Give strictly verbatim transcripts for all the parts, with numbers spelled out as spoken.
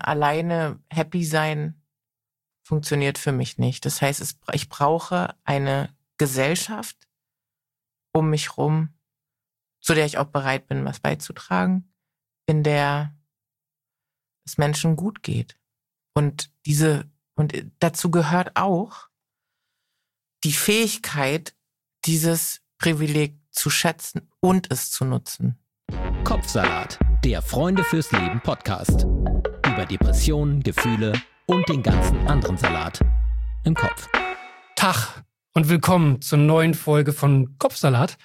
alleine, alleine happy sein funktioniert für mich nicht. Das heißt, es, ich brauche eine Gesellschaft um mich rum, zu der ich auch bereit bin, was beizutragen, in der es Menschen gut geht. Und diese, und dazu gehört auch die Fähigkeit, dieses Privileg zu schätzen und es zu nutzen. Kopfsalat, der Freunde fürs Leben Podcast. Über Depressionen, Gefühle und den ganzen anderen Salat im Kopf. Tag und willkommen zur neuen Folge von Kopfsalat,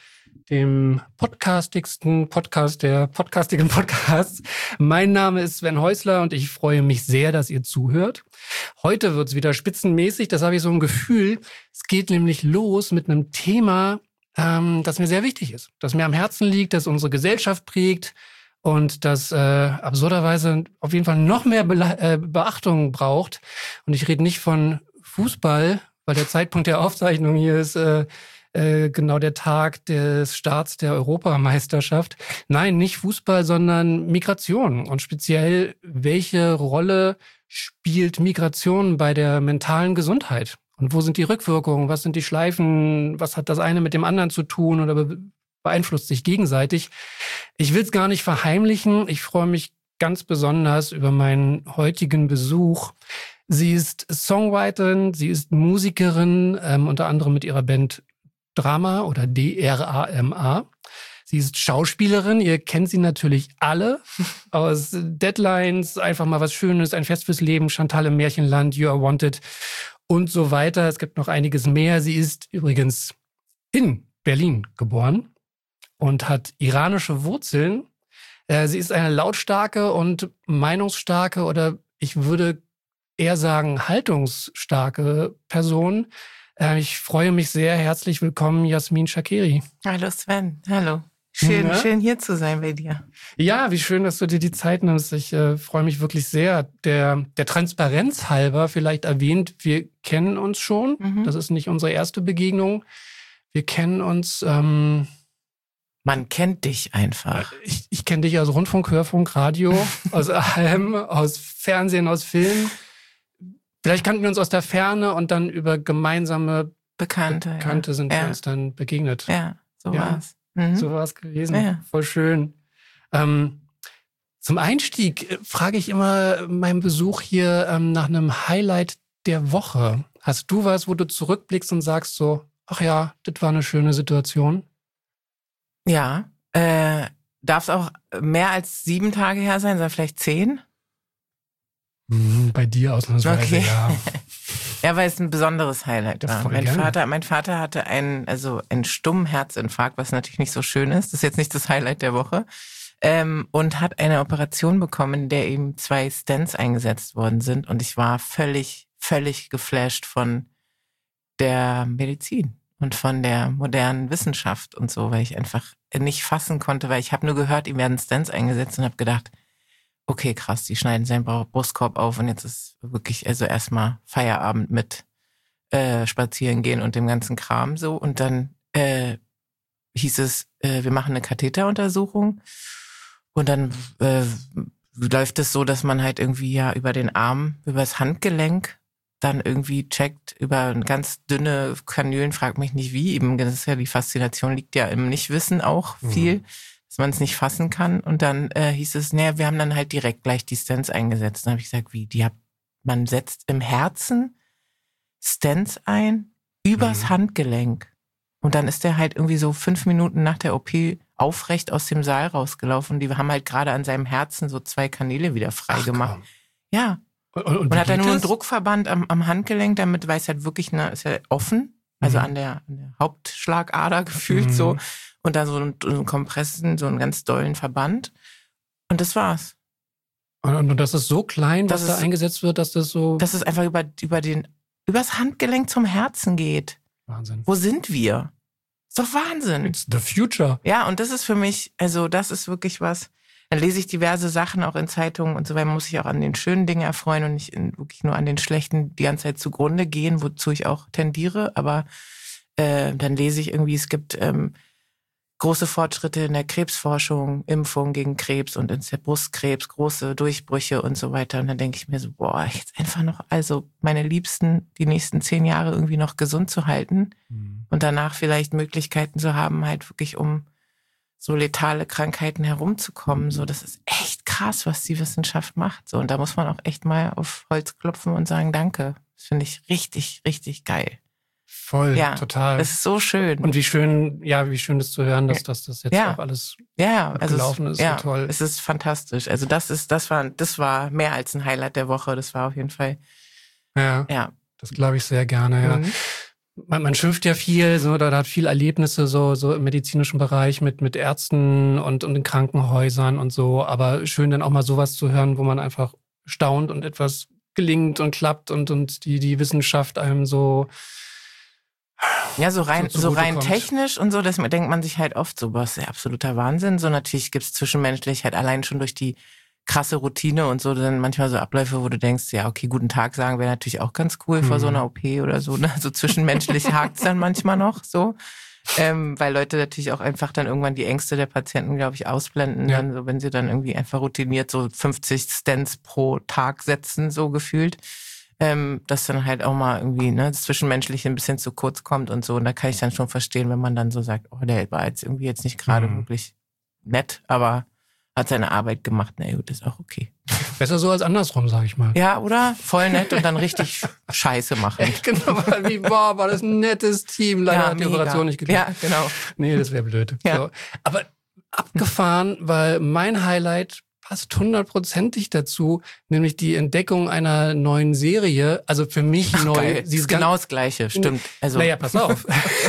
dem podcastigsten Podcast der podcastigen Podcasts. Mein Name ist Sven Häusler und ich freue mich sehr, dass ihr zuhört. Heute wird's wieder spitzenmäßig, das habe ich so ein Gefühl. Es geht nämlich los mit einem Thema, ähm, das mir sehr wichtig ist, das mir am Herzen liegt, das unsere Gesellschaft prägt und das äh, absurderweise auf jeden Fall noch mehr Be- äh, Beachtung braucht. Und ich rede nicht von Fußball, weil der Zeitpunkt der Aufzeichnung hier ist äh, äh, genau der Tag des Starts der Europameisterschaft. Nein, nicht Fußball, sondern Migration. Und speziell, welche Rolle spielt Migration bei der mentalen Gesundheit? Und wo sind die Rückwirkungen? Was sind die Schleifen? Was hat das eine mit dem anderen zu tun oder be- beeinflusst sich gegenseitig? Ich will es gar nicht verheimlichen. Ich freue mich ganz besonders über meinen heutigen Besuch. Sie ist Songwriterin, sie ist Musikerin, ähm, unter anderem mit ihrer Band Drama oder D R A M A. Sie ist Schauspielerin, ihr kennt sie natürlich alle aus Deadlines, einfach mal was Schönes, ein Fest fürs Leben, Chantal im Märchenland, You Are Wanted und so weiter. Es gibt noch einiges mehr. Sie ist übrigens in Berlin geboren und hat iranische Wurzeln. Äh, sie ist eine lautstarke und meinungsstarke oder ich würde eher sagen haltungsstarke Person. Äh, ich freue mich sehr. Herzlich willkommen, Jasmin Shakeri. Hallo Sven, hallo. Schön, Ja. schön hier zu sein bei dir. Ja, wie schön, dass du dir die Zeit nimmst. Ich äh, freue mich wirklich sehr. Der, der Transparenz halber vielleicht erwähnt, wir kennen uns schon. Mhm. Das ist nicht unsere erste Begegnung. Wir kennen uns... Ähm, Man kennt dich einfach. Ich, ich kenne dich aus Rundfunk, Hörfunk, Radio, aus allem, aus Fernsehen, aus Film. Vielleicht kannten wir uns aus der Ferne und dann über gemeinsame Bekannte. Bekannte ja. sind ja. wir uns dann begegnet. Ja, so Ja. war's. Mhm. So war es gewesen. Ja. Voll schön. Ähm, zum Einstieg äh, frage ich immer meinen Besuch hier ähm, nach einem Highlight der Woche. Hast du was, wo du zurückblickst und sagst so, ach ja, das war eine schöne Situation? Ja, äh, darf es auch mehr als sieben Tage her sein, sondern vielleicht zehn? Mhm, bei dir ausnahmsweise, Okay. ja. Ja, weil es ein besonderes Highlight Ja, war. voll Mein gerne. Vater, mein Vater hatte einen, also einen stummen Herzinfarkt, was natürlich nicht so schön ist. Das ist jetzt nicht das Highlight der Woche. Ähm, und hat eine Operation bekommen, in der ihm zwei Stents eingesetzt worden sind. Und ich war völlig, völlig geflasht von der Medizin und von der modernen Wissenschaft und so, weil ich einfach nicht fassen konnte, weil ich habe nur gehört, ihm werden Stents eingesetzt und habe gedacht, okay, krass, die schneiden seinen Brustkorb auf und jetzt ist wirklich also erstmal Feierabend mit äh, spazieren gehen und dem ganzen Kram so. Und dann äh, hieß es, äh, wir machen eine Katheteruntersuchung und dann äh, läuft es so, dass man halt irgendwie ja über den Arm, über das Handgelenk dann irgendwie checkt, über ganz dünne Kanülen, frag mich nicht wie, eben, das ist ja die Faszination, liegt ja im Nichtwissen auch viel. Mhm. Dass man es nicht fassen kann. Und dann äh, hieß es, naja, wir haben dann halt direkt gleich die Stents eingesetzt. Dann habe ich gesagt, wie, die hab, man setzt im Herzen Stents ein, übers mhm. Handgelenk. Und dann ist der halt irgendwie so fünf Minuten nach der O P aufrecht aus dem Saal rausgelaufen. Die haben halt gerade an seinem Herzen so zwei Kanäle wieder frei gemacht. Ja. Und, und, und hat dann nur einen Druckverband am, am Handgelenk, damit, weil es halt wirklich, na, ist ja offen, also mhm. an, der, an der Hauptschlagader gefühlt mhm. so. Und dann so einen, so einen Kompressen, so einen ganz dollen Verband. Und das war's. Und, und das ist so klein, das was ist, da eingesetzt wird, dass das so... Dass es einfach über, über den, übers Handgelenk zum Herzen geht. Wahnsinn. Wo sind wir? Ist doch Wahnsinn. It's the future. Ja, und das ist für mich, also das ist wirklich was. Dann lese ich diverse Sachen auch in Zeitungen und so weiter, muss ich auch an den schönen Dingen erfreuen und nicht in, wirklich nur an den schlechten die ganze Zeit zugrunde gehen, wozu ich auch tendiere. Aber äh, dann lese ich irgendwie, es gibt... Ähm, große Fortschritte in der Krebsforschung, Impfung gegen Krebs und in der Brustkrebs, große Durchbrüche und so weiter. Und dann denke ich mir so, boah, jetzt einfach noch, also meine Liebsten die nächsten zehn Jahre irgendwie noch gesund zu halten mhm. und danach vielleicht Möglichkeiten zu haben, halt wirklich um so letale Krankheiten herumzukommen. So, das ist echt krass, was die Wissenschaft macht. So, und da muss man auch echt mal auf Holz klopfen und sagen, danke. Das finde ich richtig, richtig geil. Voll, ja, total. Das ist so schön. Und wie schön, ja, wie schön ist zu hören, dass, dass das jetzt ja. auch alles ja, also gelaufen es, ist. Ja, so toll. Es ist fantastisch. Also das ist, das war, das war mehr als ein Highlight der Woche. Das war auf jeden Fall. Ja, ja. Das glaube ich sehr gerne, ja. Mhm. Man, man schimpft ja viel, so, da, da hat viel Erlebnisse so, so im medizinischen Bereich mit, mit Ärzten und, und in Krankenhäusern und so. Aber schön dann auch mal sowas zu hören, wo man einfach staunt und etwas gelingt und klappt und, und die, die Wissenschaft einem so. Ja, so rein, so, so rein kommt. technisch und so, das denkt man sich halt oft so, was ist ja absoluter Wahnsinn. So natürlich gibt's zwischenmenschlich halt allein schon durch die krasse Routine und so, dann manchmal so Abläufe, wo du denkst, ja, okay, guten Tag sagen wäre natürlich auch ganz cool mhm. vor so einer O P oder so, ne? So zwischenmenschlich hakt's dann manchmal noch so. Ähm, weil Leute natürlich auch einfach dann irgendwann die Ängste der Patienten, glaube ich, ausblenden, ja. dann so, wenn sie dann irgendwie einfach routiniert so fünfzig Stents pro Tag setzen, so gefühlt. Ähm, dass dann halt auch mal irgendwie ne, das Zwischenmenschliche ein bisschen zu kurz kommt und so. Und da kann ich dann schon verstehen, wenn man dann so sagt, oh, der war jetzt irgendwie jetzt nicht gerade mhm. wirklich nett, aber hat seine Arbeit gemacht. Na gut, ist auch okay. Besser so als andersrum, sag ich mal. Ja, oder? Voll nett und dann richtig Scheiße machen. Echt, genau, wie boah, war das ein nettes Team. Leider ja, hat die mega. Operation nicht geklappt. Ja, genau. Nee, das wäre blöd. Ja. So. Aber abgefahren, weil mein Highlight passt hundertprozentig dazu, nämlich die Entdeckung einer neuen Serie. Also für mich Ach, neu. Geil. Sie ist genau das Gleiche, stimmt. Also naja, pass auf.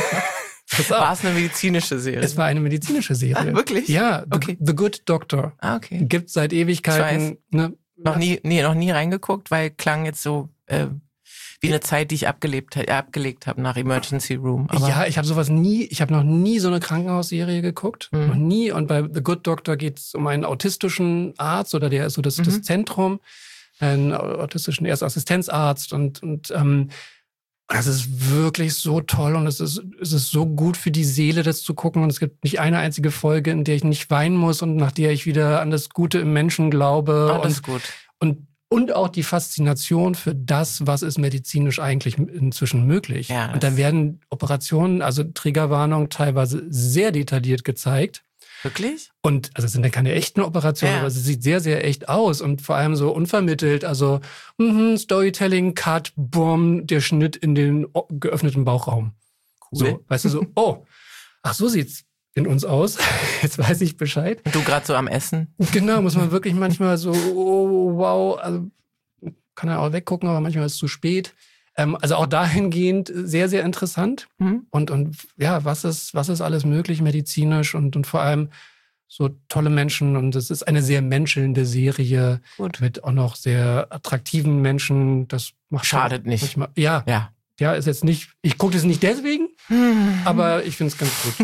pass auf. War es eine medizinische Serie? Es war eine medizinische Serie. Ah, wirklich? Ja, The, okay. The Good Doctor. Ah, okay. Gibt seit Ewigkeiten. Ne? Noch nie, nee, noch nie reingeguckt, weil klang jetzt so äh, wie eine Zeit, die ich abgelebt, äh, abgelegt habe nach Emergency Room. Aber ja, ich habe sowas nie, ich habe noch nie so eine Krankenhausserie geguckt. Mhm. Noch nie. Und bei The Good Doctor geht es um einen autistischen Arzt oder der ist so das, mhm. das Zentrum, einen autistischen Erstassistenzarzt und, und ähm, das ist wirklich so toll und es ist, es ist so gut für die Seele, das zu gucken. Und es gibt nicht eine einzige Folge, in der ich nicht weinen muss und nach der ich wieder an das Gute im Menschen glaube. Oh, das und, ist gut. Und, und auch die Faszination für das, was ist medizinisch eigentlich inzwischen möglich. Ja, und dann werden Operationen, also Triggerwarnung, teilweise sehr detailliert gezeigt. Wirklich? Und also es sind ja keine echten Operationen, ja. aber es sieht sehr, sehr echt aus und vor allem so unvermittelt. Also mm, Storytelling, Cut, Boom, der Schnitt in den geöffneten Bauchraum. Cool. So, weißt du, so, oh, ach, so sieht's in uns aus. Jetzt weiß ich Bescheid. Und du gerade so am Essen? Genau, muss man wirklich manchmal so, oh, wow, also kann er auch weggucken, aber manchmal ist es zu spät. Ähm, also auch dahingehend sehr, sehr interessant. Mhm. Und, und ja, was ist, was ist alles möglich medizinisch und, und vor allem so tolle Menschen. Und es ist eine sehr menschelnde Serie. Gut. Mit auch noch sehr attraktiven Menschen. Das macht Schadet nicht. Manchmal, ja, ja. Ja, ist jetzt nicht, ich gucke das nicht deswegen, mhm. aber ich finde es ganz gut.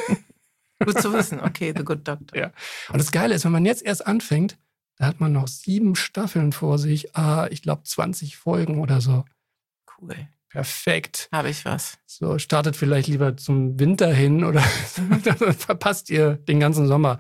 Gut zu wissen. Okay, The Good Doctor. Ja. Und das Geile ist, wenn man jetzt erst anfängt, da hat man noch sieben Staffeln vor sich. Ah, ich glaube zwanzig Folgen oder so. Cool. Perfekt. Habe ich was. So, startet vielleicht lieber zum Winter hin oder dann verpasst ihr den ganzen Sommer.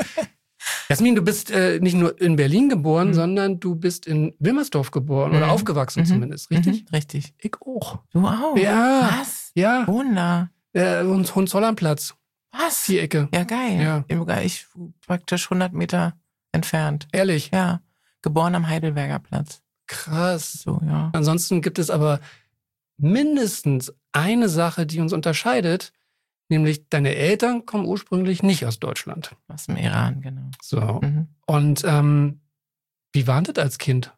Jasmin, du bist äh, nicht nur in Berlin geboren, mhm. sondern du bist in Wilmersdorf geboren mhm. oder aufgewachsen mhm. zumindest, richtig? Mhm. Richtig. Ich auch. Du auch? Ja. Was? Ja. Wunder. Äh, Hohenzollernplatz. Was? Die Ecke. Ja, geil. Ja. Ich praktisch hundert Meter entfernt. Ehrlich? Ja. Geboren am Heidelberger Platz. Krass. So, ja. Ansonsten gibt es aber mindestens eine Sache, die uns unterscheidet, nämlich deine Eltern kommen ursprünglich nicht aus Deutschland. Aus dem Iran, genau. So. Mhm. Und ähm, wie war das als Kind?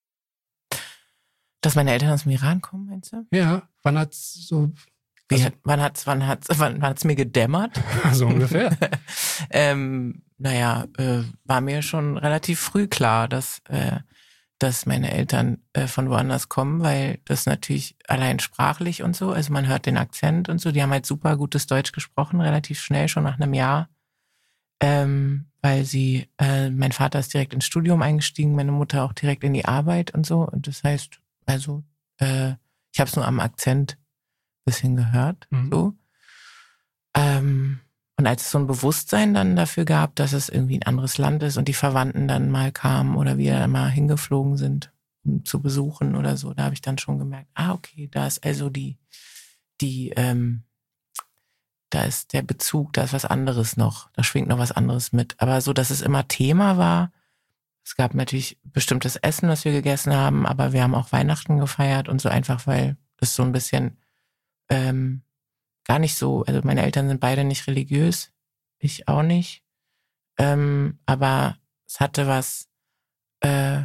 Dass meine Eltern aus dem Iran kommen, meinst du? Ja. Wann hat's so... Wie also, hat, wann hat's, wann hat's, wann hat's mir gedämmert? So ungefähr. ähm, naja, äh, war mir schon relativ früh klar, dass, äh, dass meine Eltern äh, von woanders kommen, weil das natürlich allein sprachlich und so, also man hört den Akzent und so, die haben halt super gutes Deutsch gesprochen, relativ schnell, schon nach einem Jahr, ähm, weil sie, äh, mein Vater ist direkt ins Studium eingestiegen, meine Mutter auch direkt in die Arbeit und so, und das heißt, also, äh, ich habe es nur am Akzent bisschen gehört, mhm. so. Ähm, Und als es so ein Bewusstsein dann dafür gab, dass es irgendwie ein anderes Land ist und die Verwandten dann mal kamen oder wir mal hingeflogen sind, um zu besuchen oder so, da habe ich dann schon gemerkt, ah, okay, da ist also die, die, ähm, da ist der Bezug, da ist was anderes noch, da schwingt noch was anderes mit. Aber so, dass es immer Thema war, es gab natürlich bestimmtes Essen, was wir gegessen haben, aber wir haben auch Weihnachten gefeiert und so einfach, weil das so ein bisschen ähm, gar nicht so, also meine Eltern sind beide nicht religiös, ich auch nicht, ähm, aber es hatte was, äh,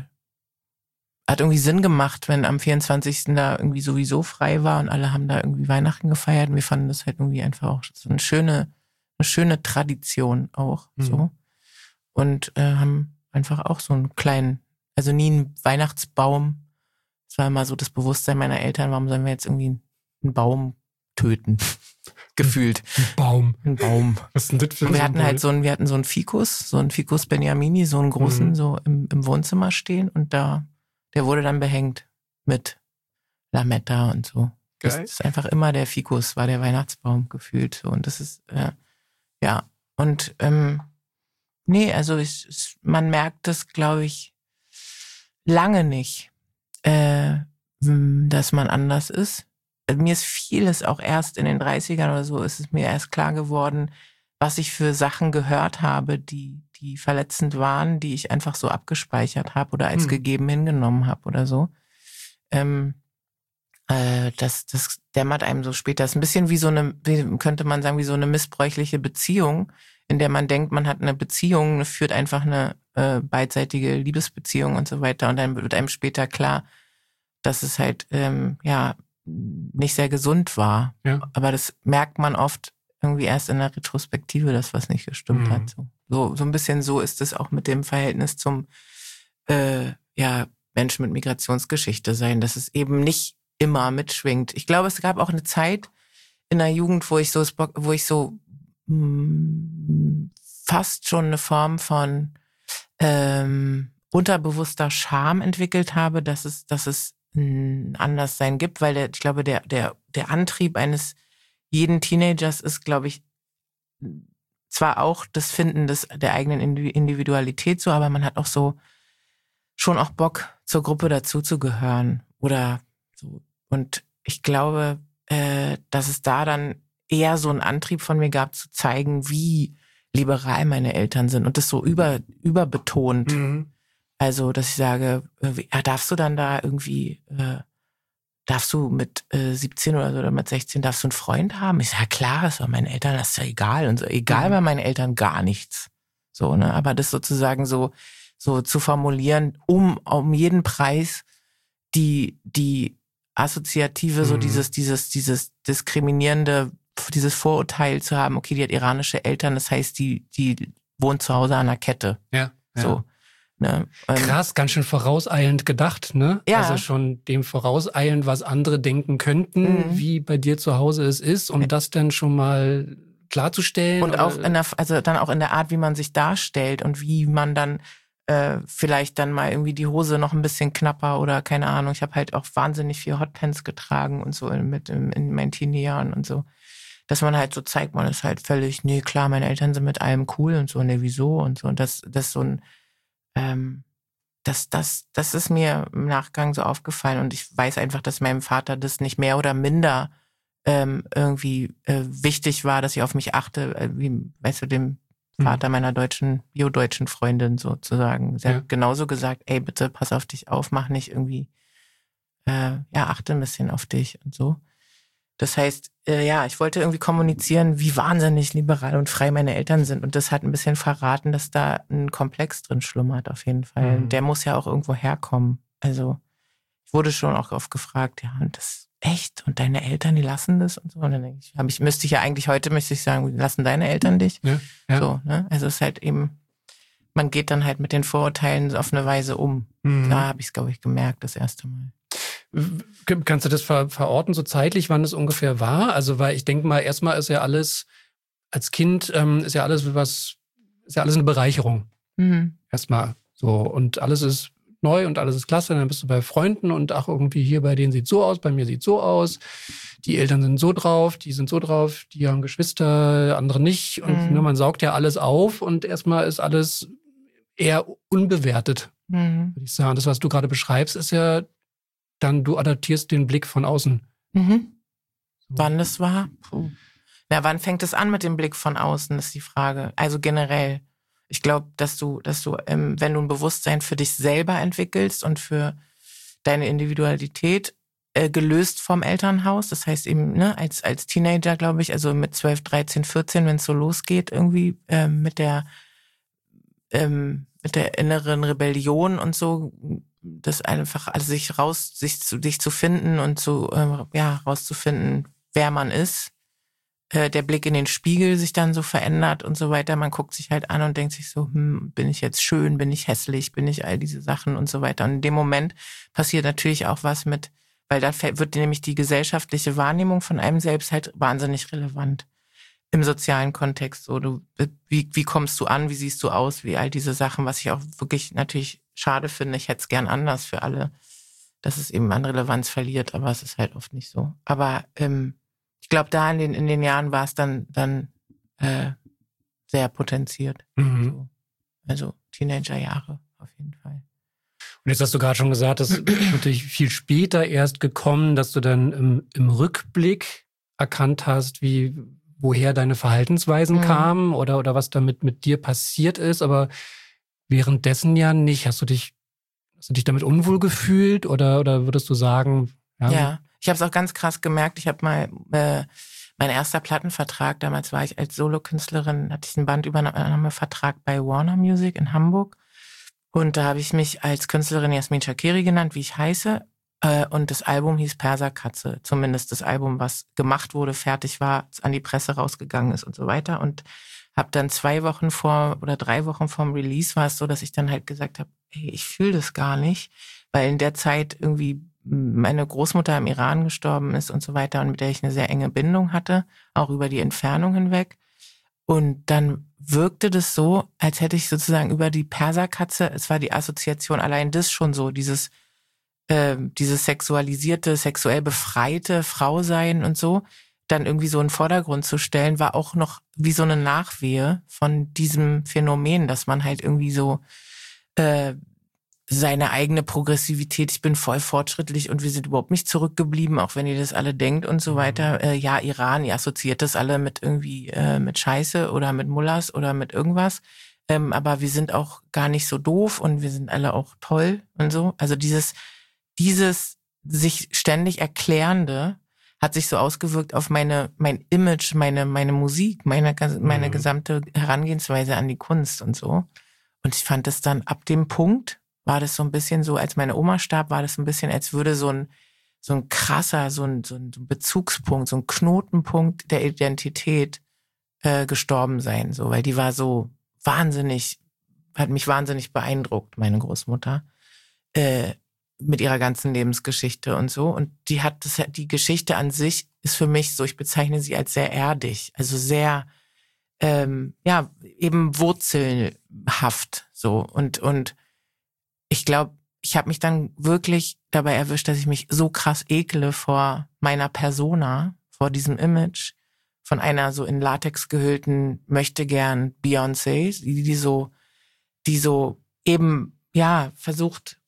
hat irgendwie Sinn gemacht, wenn am vierundzwanzigsten da irgendwie sowieso frei war und alle haben da irgendwie Weihnachten gefeiert und wir fanden das halt irgendwie einfach auch so eine schöne, eine schöne Tradition auch, mhm. so. Und äh, haben einfach auch so einen kleinen, also nie einen Weihnachtsbaum. Das war immer so das Bewusstsein meiner Eltern, warum sollen wir jetzt irgendwie einen Baum töten? Gefühlt. Ein Baum. Ein Baum. Was ist denn das für ein Und wir hatten Symbol? halt so einen, wir hatten so einen Ficus, so einen Ficus Beniamini, so einen großen, mhm. so im, im Wohnzimmer stehen und da, der wurde dann behängt mit Lametta und so. Geil. Das ist einfach immer der Ficus, war der Weihnachtsbaum gefühlt. So. Und das ist, äh, ja. Und, ähm, nee, also ich, ich, man merkt das, glaube ich, lange nicht, äh, dass man anders ist. Mir ist vieles auch erst in den dreißigern oder so, ist es mir erst klar geworden, was ich für Sachen gehört habe, die die verletzend waren, die ich einfach so abgespeichert habe oder als hm. gegeben hingenommen habe oder so. Ähm, äh, das, das dämmert einem so später. Das ist ein bisschen wie so eine, wie, könnte man sagen, wie so eine missbräuchliche Beziehung, in der man denkt, man hat eine Beziehung, führt einfach eine äh, beidseitige Liebesbeziehung und so weiter. Und dann wird einem später klar, dass es halt, ähm, ja, nicht sehr gesund war. Ja. Aber das merkt man oft irgendwie erst in der Retrospektive, dass was nicht gestimmt mhm. hat. So. so so ein bisschen so ist es auch mit dem Verhältnis zum äh, ja Menschen mit Migrationsgeschichte sein, dass es eben nicht immer mitschwingt. Ich glaube, es gab auch eine Zeit in der Jugend, wo ich so wo ich so mh, fast schon eine Form von ähm, unterbewusster Scham entwickelt habe, dass es dass es Anderssein gibt, weil der, ich glaube, der, der, der Antrieb eines jeden Teenagers ist, glaube ich, zwar auch das Finden des, der eigenen Individualität so, aber man hat auch so schon auch Bock, zur Gruppe dazuzugehören oder so. Und ich glaube, äh, dass es da dann eher so einen Antrieb von mir gab, zu zeigen, wie liberal meine Eltern sind und das so über, überbetont. Mhm. Also, dass ich sage, ja, darfst du dann da irgendwie, äh, darfst du mit äh, siebzehn oder so oder mit sechzehn, darfst du einen Freund haben? Ich sage, ja klar, das war meinen Eltern, das ist ja egal. Und so, egal mhm. war meinen Eltern gar nichts. So, ne? Aber das sozusagen so, so zu formulieren, um, um jeden Preis die, die Assoziative, mhm. so dieses, dieses, dieses diskriminierende, dieses Vorurteil zu haben, okay, die hat iranische Eltern, das heißt, die, die wohnt zu Hause an der Kette. Ja. ja. So. Ne, ähm, Krass, ganz schön vorauseilend gedacht, ne? Ja. Also schon dem vorauseilend, was andere denken könnten, mhm. wie bei dir zu Hause es ist, um das dann schon mal klarzustellen. Und auch in der, also dann auch in der Art, wie man sich darstellt und wie man dann äh, vielleicht dann mal irgendwie die Hose noch ein bisschen knapper oder keine Ahnung. Ich habe halt auch wahnsinnig viel Hotpants getragen und so mit in, in meinen Teenie-Jahren und so. Dass man halt so zeigt, man ist halt völlig, nee, klar, meine Eltern sind mit allem cool und so, nee, wieso und so. Und das, das so ein Ähm, das, das, das ist mir im Nachgang so aufgefallen und ich weiß einfach, dass meinem Vater das nicht mehr oder minder ähm, irgendwie äh, wichtig war, dass ich auf mich achte, äh, wie, weißt du, dem Vater mhm. meiner deutschen, bio-deutschen Freundin sozusagen. Sie ja. hat genauso gesagt, ey, bitte pass auf dich auf, mach nicht irgendwie, äh, ja, achte ein bisschen auf dich und so. Das heißt, äh, ja, ich wollte irgendwie kommunizieren, wie wahnsinnig liberal und frei meine Eltern sind. Und das hat ein bisschen verraten, dass da ein Komplex drin schlummert auf jeden Fall. Mhm. Der muss ja auch irgendwo herkommen. Also ich wurde schon auch oft gefragt, ja, und das echt? Und deine Eltern, die lassen das? Und so. Und dann denke ich, hab ich, müsste ich ja eigentlich heute, müsste ich sagen, lassen deine Eltern dich? Ja, ja. So, ne? Also es ist halt eben, man geht dann halt mit den Vorurteilen auf eine Weise um. Mhm. Da habe ich es, glaube ich, gemerkt, das erste Mal. Kannst du das ver- verorten, so zeitlich, wann es ungefähr war? Also, weil ich denke mal, erstmal ist ja alles, als Kind ähm, ist ja alles was, ist ja alles eine Bereicherung. Mhm. Erstmal so. Und alles ist neu und alles ist klasse. Dann bist du bei Freunden und ach, irgendwie hier bei denen sieht so aus, bei mir sieht so aus. Die Eltern sind so drauf, die sind so drauf, die haben Geschwister, andere nicht. Und mhm. ne, man saugt ja alles auf und erstmal ist alles eher unbewertet, mhm. würde ich sagen. Das, was du gerade beschreibst, ist ja dann, du adaptierst den Blick von außen. Mhm. So. Wann das war? Puh. Na, wann fängt es an mit dem Blick von außen, ist die Frage. Also generell. Ich glaube, dass du, dass du, ähm, wenn du ein Bewusstsein für dich selber entwickelst und für deine Individualität, äh, gelöst vom Elternhaus, das heißt eben, ne, als, als Teenager, glaube ich, also mit zwölf, dreizehn, vierzehn, wenn es so losgeht, irgendwie ähm, mit der, ähm, mit der inneren Rebellion und so, das einfach, also sich raus, sich zu, sich zu finden und zu, äh, ja, rauszufinden, wer man ist. Der Blick in den Spiegel sich dann so verändert und so weiter. Man guckt sich halt an und denkt sich so, hm, bin ich jetzt schön, bin ich hässlich, bin ich all diese Sachen und so weiter. Und in dem Moment passiert natürlich auch was mit, weil da wird nämlich die gesellschaftliche Wahrnehmung von einem selbst halt wahnsinnig relevant im sozialen Kontext. So, du, wie, wie kommst du an, wie siehst du aus, wie all diese Sachen, was ich auch wirklich natürlich schade finde. Ich hätte es gern anders für alle, dass es eben an Relevanz verliert, aber es ist halt oft nicht so. Aber ähm, ich glaube, da in den, in den Jahren war es dann, dann äh, sehr potenziert. Mhm. So. Also Teenagerjahre auf jeden Fall. Und jetzt hast du gerade schon gesagt, das ist natürlich viel später erst gekommen, dass du dann im, im Rückblick erkannt hast, wie woher deine Verhaltensweisen mhm. kamen oder, oder was damit mit dir passiert ist. Aber währenddessen ja nicht. Hast du dich, hast du dich damit unwohl gefühlt oder, oder würdest du sagen, ja, ja. Ich habe es auch ganz krass gemerkt. Ich habe mal äh, mein erster Plattenvertrag, damals war ich als Solokünstlerin, hatte ich einen Bandübernahmevertrag bei Warner Music in Hamburg. Und da habe ich mich als Künstlerin Jasmin Shakiri genannt, wie ich heiße. Äh, und das Album hieß Perserkatze. Zumindest das Album, was gemacht wurde, fertig war, an die Presse rausgegangen ist und so weiter. Und habe dann zwei Wochen vor oder drei Wochen vorm Release war es so, dass ich dann halt gesagt habe, hey, ich fühle das gar nicht. Weil in der Zeit irgendwie meine Großmutter im Iran gestorben ist und so weiter und mit der ich eine sehr enge Bindung hatte, auch über die Entfernung hinweg. Und dann wirkte das so, als hätte ich sozusagen über die Perserkatze, es war die Assoziation, allein das schon so, dieses, äh, dieses sexualisierte, sexuell befreite Frausein und so, dann irgendwie so in den Vordergrund zu stellen, war auch noch wie so eine Nachwehe von diesem Phänomen, dass man halt irgendwie so äh, seine eigene Progressivität, ich bin voll fortschrittlich und wir sind überhaupt nicht zurückgeblieben, auch wenn ihr das alle denkt und so weiter. Äh, ja, Iran, ihr assoziiert das alle mit irgendwie äh, mit Scheiße oder mit Mullahs oder mit irgendwas. Ähm, aber wir sind auch gar nicht so doof und wir sind alle auch toll und so. Also dieses, dieses sich ständig Erklärende hat sich so ausgewirkt auf meine, mein Image, meine, meine Musik, meine, meine mhm. gesamte Herangehensweise an die Kunst und so. Und ich fand es dann ab dem Punkt, war das so ein bisschen so, als meine Oma starb, war das ein bisschen, als würde so ein, so ein krasser, so ein, so ein Bezugspunkt, so ein Knotenpunkt der Identität äh, gestorben sein, so, weil die war so wahnsinnig, hat mich wahnsinnig beeindruckt, meine Großmutter, äh, mit ihrer ganzen Lebensgeschichte und so. Und die hat das, die Geschichte an sich ist für mich so, ich bezeichne sie als sehr erdig, also sehr, ähm, ja, eben wurzelhaft, so und und ich glaube, ich habe mich dann wirklich dabei erwischt, dass ich mich so krass ekle vor meiner Persona, vor diesem Image von einer so in Latex gehüllten möchte gern Beyoncé, die, die so, die so eben ja versucht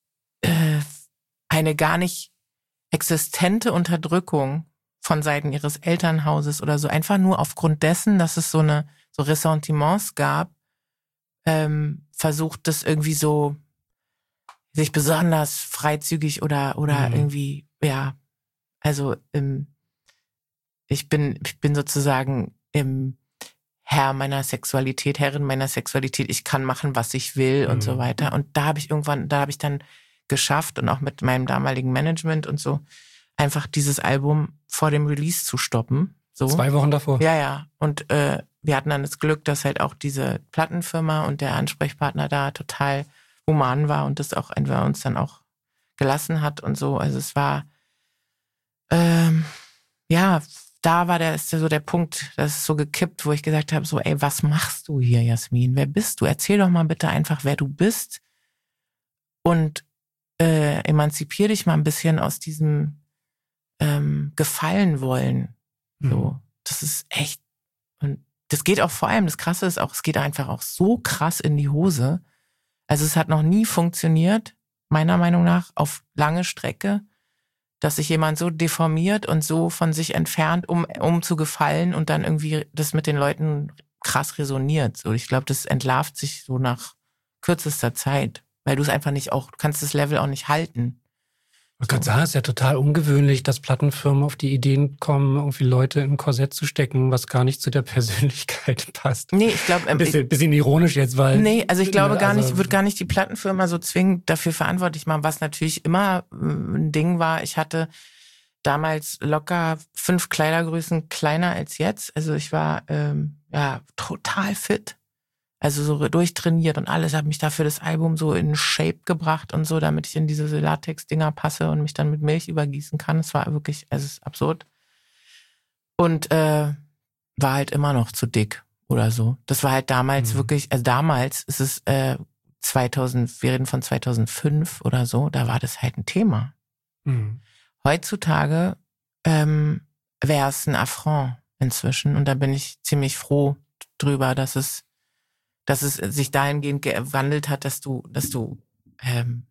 äh, eine gar nicht existente Unterdrückung von Seiten ihres Elternhauses oder so einfach nur aufgrund dessen, dass es so eine so Ressentiments gab, ähm, versucht das irgendwie so sich besonders freizügig oder oder mhm. irgendwie, ja, also ähm, ich bin ich bin sozusagen im Herr meiner Sexualität, Herrin meiner Sexualität, ich kann machen, was ich will mhm. und so weiter. Und da habe ich irgendwann, da habe ich dann geschafft und auch mit meinem damaligen Management und so, einfach dieses Album vor dem Release zu stoppen. So. Zwei Wochen davor? Ja, ja. Und äh, wir hatten dann das Glück, dass halt auch diese Plattenfirma und der Ansprechpartner da total human war und das auch einfach uns dann auch gelassen hat und so. Also es war, ähm, ja, da war der, ist so der Punkt, das ist so gekippt, wo ich gesagt habe, so, ey, was machst du hier, Jasmin? Wer bist du? Erzähl doch mal bitte einfach, wer du bist und äh, emanzipier dich mal ein bisschen aus diesem ähm, Gefallen wollen. So, mhm. Das ist echt, und das geht auch vor allem, das Krasse ist auch, es geht einfach auch so krass in die Hose. Also es hat noch nie funktioniert, meiner Meinung nach, auf lange Strecke, dass sich jemand so deformiert und so von sich entfernt, um, um zu gefallen und dann irgendwie das mit den Leuten krass resoniert. So, ich glaube, das entlarvt sich so nach kürzester Zeit, weil du es einfach nicht auch, du kannst das Level auch nicht halten. Man kann sagen, es ist ja total ungewöhnlich, dass Plattenfirmen auf die Ideen kommen, irgendwie Leute in ein Korsett zu stecken, was gar nicht zu der Persönlichkeit passt. Nee, ich glaube... Ähm, bisschen, bisschen ironisch jetzt, weil... Nee, also ich glaube also, gar nicht, ich würde gar nicht die Plattenfirma so zwingend dafür verantwortlich machen, was natürlich immer ein Ding war. Ich hatte damals locker fünf Kleidergrößen kleiner als jetzt. Also ich war ähm, ja total fit. Also so durchtrainiert und alles, habe mich dafür das Album so in Shape gebracht und so, damit ich in diese Latex-Dinger passe und mich dann mit Milch übergießen kann. Es war wirklich, also es ist absurd. Und äh, war halt immer noch zu dick oder so. Das war halt damals mhm. wirklich, also damals ist es äh, zweitausend, wir reden von zweitausendfünf oder so, da war das halt ein Thema. Mhm. Heutzutage ähm, wäre es ein Affront inzwischen und da bin ich ziemlich froh drüber, dass es dass es sich dahingehend gewandelt hat, dass du, dass du ähm,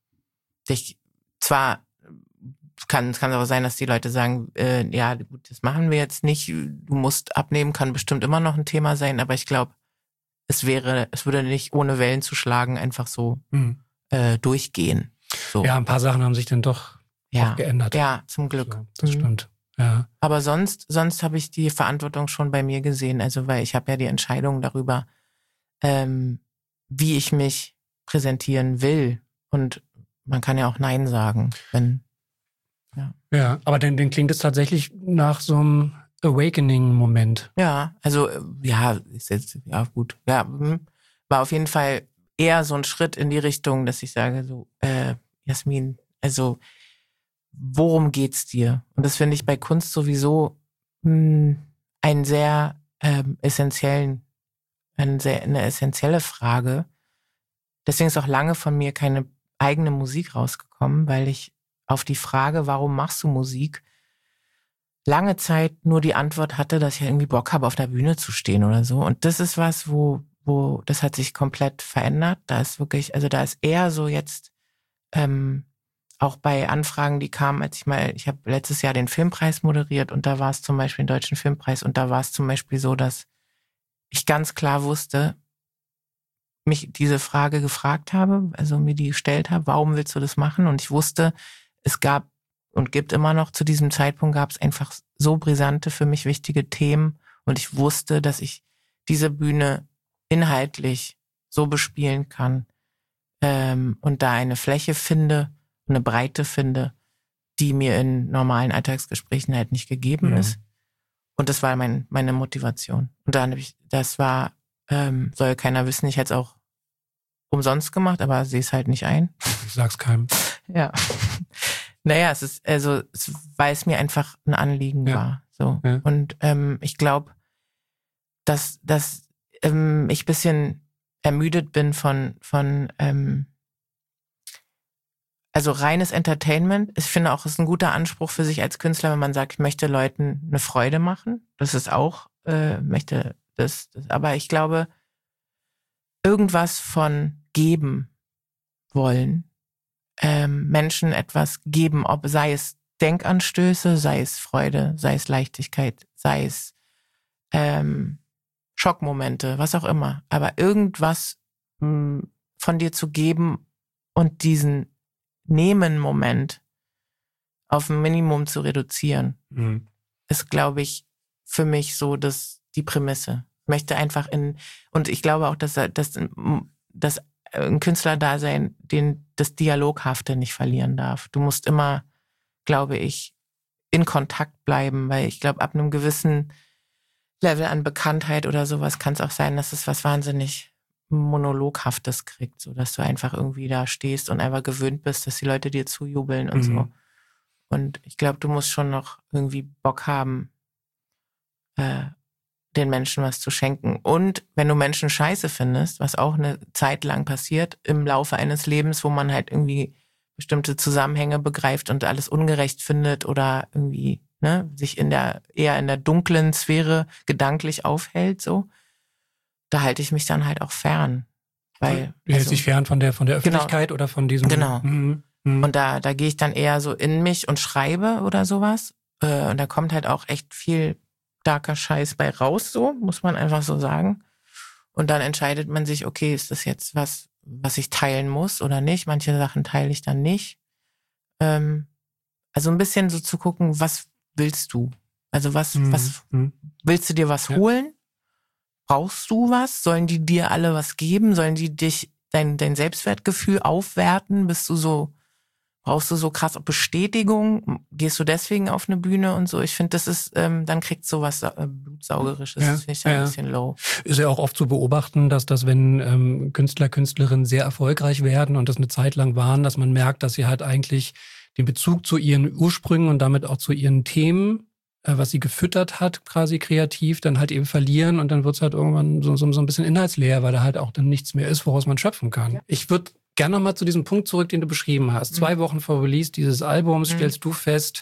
dich zwar kann, es kann aber sein, dass die Leute sagen, äh, ja, gut, das machen wir jetzt nicht. Du musst abnehmen, kann bestimmt immer noch ein Thema sein, aber ich glaube, es wäre, es würde nicht ohne Wellen zu schlagen einfach so mhm. äh, durchgehen. So. Ja, ein paar Sachen haben sich dann doch ja. auch geändert. Ja, zum Glück. So, das mhm. stimmt. Ja. Aber sonst, sonst habe ich die Verantwortung schon bei mir gesehen. Also, weil ich habe ja die Entscheidung darüber, Ähm, wie ich mich präsentieren will. Und man kann ja auch Nein sagen, wenn, ja. Ja, aber dann, dann klingt es tatsächlich nach so einem Awakening-Moment. Ja, also, ja, ist jetzt, ja, gut. Ja, war auf jeden Fall eher so ein Schritt in die Richtung, dass ich sage, so, äh, Jasmin, also, worum geht's dir? Und das finde ich bei Kunst sowieso mh, einen sehr ähm, essentiellen Eine, sehr, eine essentielle Frage. Deswegen ist auch lange von mir keine eigene Musik rausgekommen, weil ich auf die Frage, warum machst du Musik, lange Zeit nur die Antwort hatte, dass ich irgendwie Bock habe, auf der Bühne zu stehen oder so. Und das ist was, wo, wo, das hat sich komplett verändert. Da ist wirklich, also da ist eher so jetzt, ähm, auch bei Anfragen, die kamen, als ich mal, ich habe letztes Jahr den Filmpreis moderiert und da war es zum Beispiel den Deutschen Filmpreis und da war es zum Beispiel so, dass ich ganz klar wusste, mich diese Frage gefragt habe, also mir die gestellt habe, warum willst du das machen? Und ich wusste, es gab und gibt immer noch, zu diesem Zeitpunkt gab es einfach so brisante, für mich wichtige Themen und ich wusste, dass ich diese Bühne inhaltlich so bespielen kann ähm, und da eine Fläche finde, eine Breite finde, die mir in normalen Alltagsgesprächen halt nicht gegeben mhm. ist. Und das war mein, meine Motivation. Und dann habe ich, das war, ähm, soll keiner wissen, ich hätte es auch umsonst gemacht, aber sehe es halt nicht ein. Ich sag's keinem. Ja. Naja, es ist, also, es, weil es mir einfach ein Anliegen ja. war. So. Ja. Und ähm, ich glaube, dass, dass ähm, ich ein bisschen ermüdet bin von, von ähm, also reines Entertainment. Ich finde auch, es ist ein guter Anspruch für sich als Künstler, wenn man sagt, ich möchte Leuten eine Freude machen. Das ist auch, äh, möchte das, das. Aber ich glaube, irgendwas von geben wollen, ähm, Menschen etwas geben, ob sei es Denkanstöße, sei es Freude, sei es Leichtigkeit, sei es ähm, Schockmomente, was auch immer. Aber irgendwas mh, von dir zu geben und diesen Nehmen-Moment auf ein Minimum zu reduzieren, mhm. ist, glaube ich, für mich so das, die Prämisse. Ich möchte einfach in, und ich glaube auch, dass, dass, dass ein Künstlerdasein den, das Dialoghafte nicht verlieren darf. Du musst immer, glaube ich, in Kontakt bleiben, weil ich glaube, ab einem gewissen Level an Bekanntheit oder sowas kann es auch sein, dass es was wahnsinnig Monologhaftes kriegt, so dass du einfach irgendwie da stehst und einfach gewöhnt bist, dass die Leute dir zujubeln und mhm. so. Und ich glaube, du musst schon noch irgendwie Bock haben, äh, den Menschen was zu schenken. Und wenn du Menschen scheiße findest, was auch eine Zeit lang passiert im Laufe eines Lebens, wo man halt irgendwie bestimmte Zusammenhänge begreift und alles ungerecht findet oder irgendwie ne, sich in der eher in der dunklen Sphäre gedanklich aufhält, so, da halte ich mich dann halt auch fern. Weil, du hältst also, dich fern von der von der Öffentlichkeit genau, oder von diesem... Genau. Mhm. Mhm. Und da, da gehe ich dann eher so in mich und schreibe oder sowas. Äh, und da kommt halt auch echt viel darker Scheiß bei raus, so, muss man einfach so sagen. Und dann entscheidet man sich, okay, ist das jetzt was, was ich teilen muss oder nicht? Manche Sachen teile ich dann nicht. Ähm, also ein bisschen so zu gucken, was willst du? Also was, mhm. was, mhm. willst du dir was ja. holen? Brauchst du was? Sollen die dir alle was geben? Sollen die dich, dein, dein Selbstwertgefühl aufwerten? Bist du so, brauchst du so krass Bestätigung? Gehst du deswegen auf eine Bühne und so? Ich finde, das ist, ähm, dann kriegt sowas äh, Blutsaugerisches. Ja, Das finde ich ja, ja. ein bisschen low. Ist ja auch oft zu beobachten, dass das, wenn ähm, Künstler, Künstlerinnen sehr erfolgreich werden und das eine Zeit lang waren, dass man merkt, dass sie halt eigentlich den Bezug zu ihren Ursprüngen und damit auch zu ihren Themen, äh, was sie gefüttert hat, quasi kreativ, dann halt eben verlieren und dann wird's halt irgendwann so, so, so ein bisschen inhaltsleer, weil da halt auch dann nichts mehr ist, woraus man schöpfen kann. Ja. Ich würde gerne nochmal zu diesem Punkt zurück, den du beschrieben hast. Mhm. Zwei Wochen vor Release dieses Albums mhm. stellst du fest,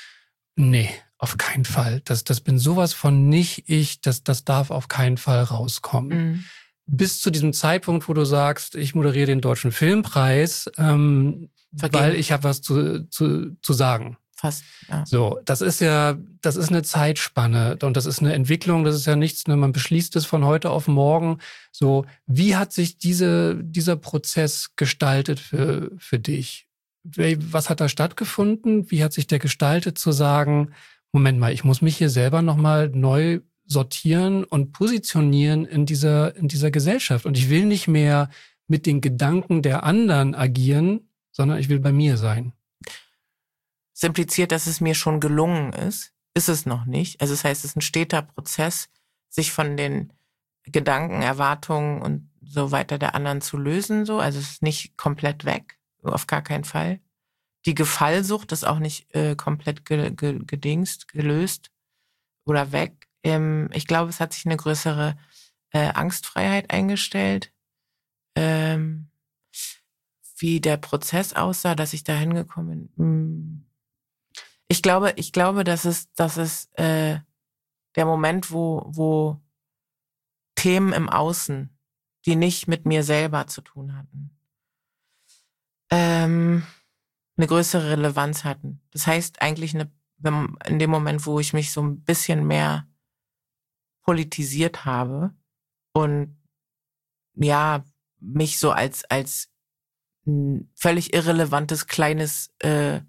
nee, auf keinen Fall. Das, das bin sowas von nicht ich, das, das darf auf keinen Fall rauskommen. Mhm. Bis zu diesem Zeitpunkt, wo du sagst, ich moderiere den Deutschen Filmpreis, ähm, weil ich habe was zu, zu, zu sagen. Fast, ja. So, das ist ja, das ist eine Zeitspanne und das ist eine Entwicklung, das ist ja nichts, ne, man beschließt es von heute auf morgen. So, wie hat sich diese, dieser Prozess gestaltet für, für dich? Was hat da stattgefunden? Wie hat sich der gestaltet, zu sagen, Moment mal, ich muss mich hier selber nochmal neu sortieren und positionieren in dieser, in dieser Gesellschaft. Und ich will nicht mehr mit den Gedanken der anderen agieren, sondern ich will bei mir sein. Es impliziert, dass es mir schon gelungen ist. Ist es noch nicht. Also das heißt, es ist ein steter Prozess, sich von den Gedanken, Erwartungen und so weiter der anderen zu lösen. So. Also es ist nicht komplett weg. Auf gar keinen Fall. Die Gefallsucht ist auch nicht äh, komplett ge- ge- gedingst, gelöst oder weg. Ähm, ich glaube, es hat sich eine größere äh, Angstfreiheit eingestellt. Ähm, wie der Prozess aussah, dass ich da hingekommen bin. Ich glaube, ich glaube, dass es, dass es äh, der Moment, wo, wo Themen im Außen, die nicht mit mir selber zu tun hatten, ähm, eine größere Relevanz hatten. Das heißt eigentlich eine, in dem Moment, wo ich mich so ein bisschen mehr politisiert habe und ja, mich so als als ein völlig irrelevantes kleines äh,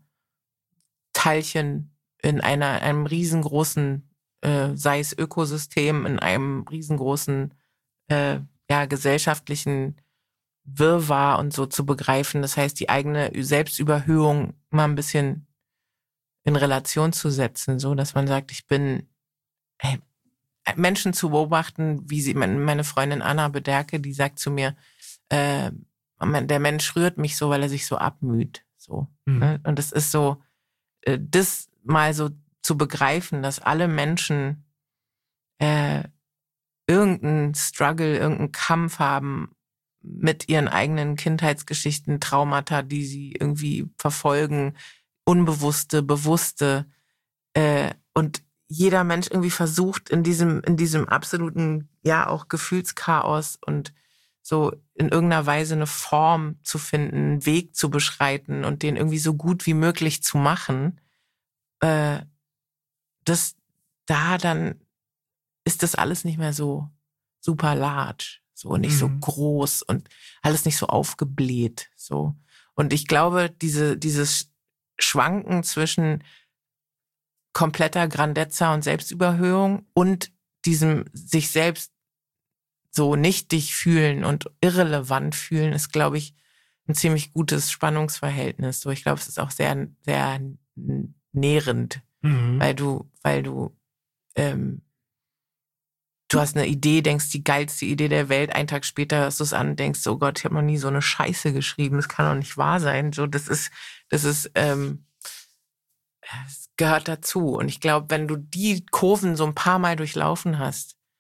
Teilchen in einer einem riesengroßen, äh, sei es Ökosystem, in einem riesengroßen äh, ja gesellschaftlichen Wirrwarr und so zu begreifen. Das heißt, die eigene Selbstüberhöhung mal ein bisschen in Relation zu setzen, so dass man sagt, ich bin hey, Menschen zu beobachten, wie sie meine Freundin Anna Bederke, die sagt zu mir, äh, der Mensch rührt mich so, weil er sich so abmüht, so. Mhm. Ne? Und es ist so, äh, das mal so zu begreifen, dass alle Menschen äh, irgendeinen Struggle, irgendeinen Kampf haben mit ihren eigenen Kindheitsgeschichten, Traumata, die sie irgendwie verfolgen, unbewusste, bewusste, äh, und jeder Mensch irgendwie versucht, in diesem, in diesem absoluten, ja, auch Gefühlschaos und so in irgendeiner Weise eine Form zu finden, einen Weg zu beschreiten und den irgendwie so gut wie möglich zu machen, äh, das, da dann ist das alles nicht mehr so super large, so nicht mhm. so groß und alles nicht so aufgebläht, so. Und ich glaube, diese, dieses Schwanken zwischen kompletter Grandezza und Selbstüberhöhung und diesem sich selbst so nichtig fühlen und irrelevant fühlen, ist, glaube ich, ein ziemlich gutes Spannungsverhältnis. So, ich glaube, es ist auch sehr, sehr nährend, mhm. weil du, weil du, ähm, du hast eine Idee, denkst, die geilste Idee der Welt, einen Tag später hörst du es an und denkst, oh Gott, ich habe noch nie so eine Scheiße geschrieben, das kann doch nicht wahr sein. So, das ist, das ist, ähm, es gehört dazu. Und ich glaube, wenn du die Kurven so ein paar Mal durchlaufen hast,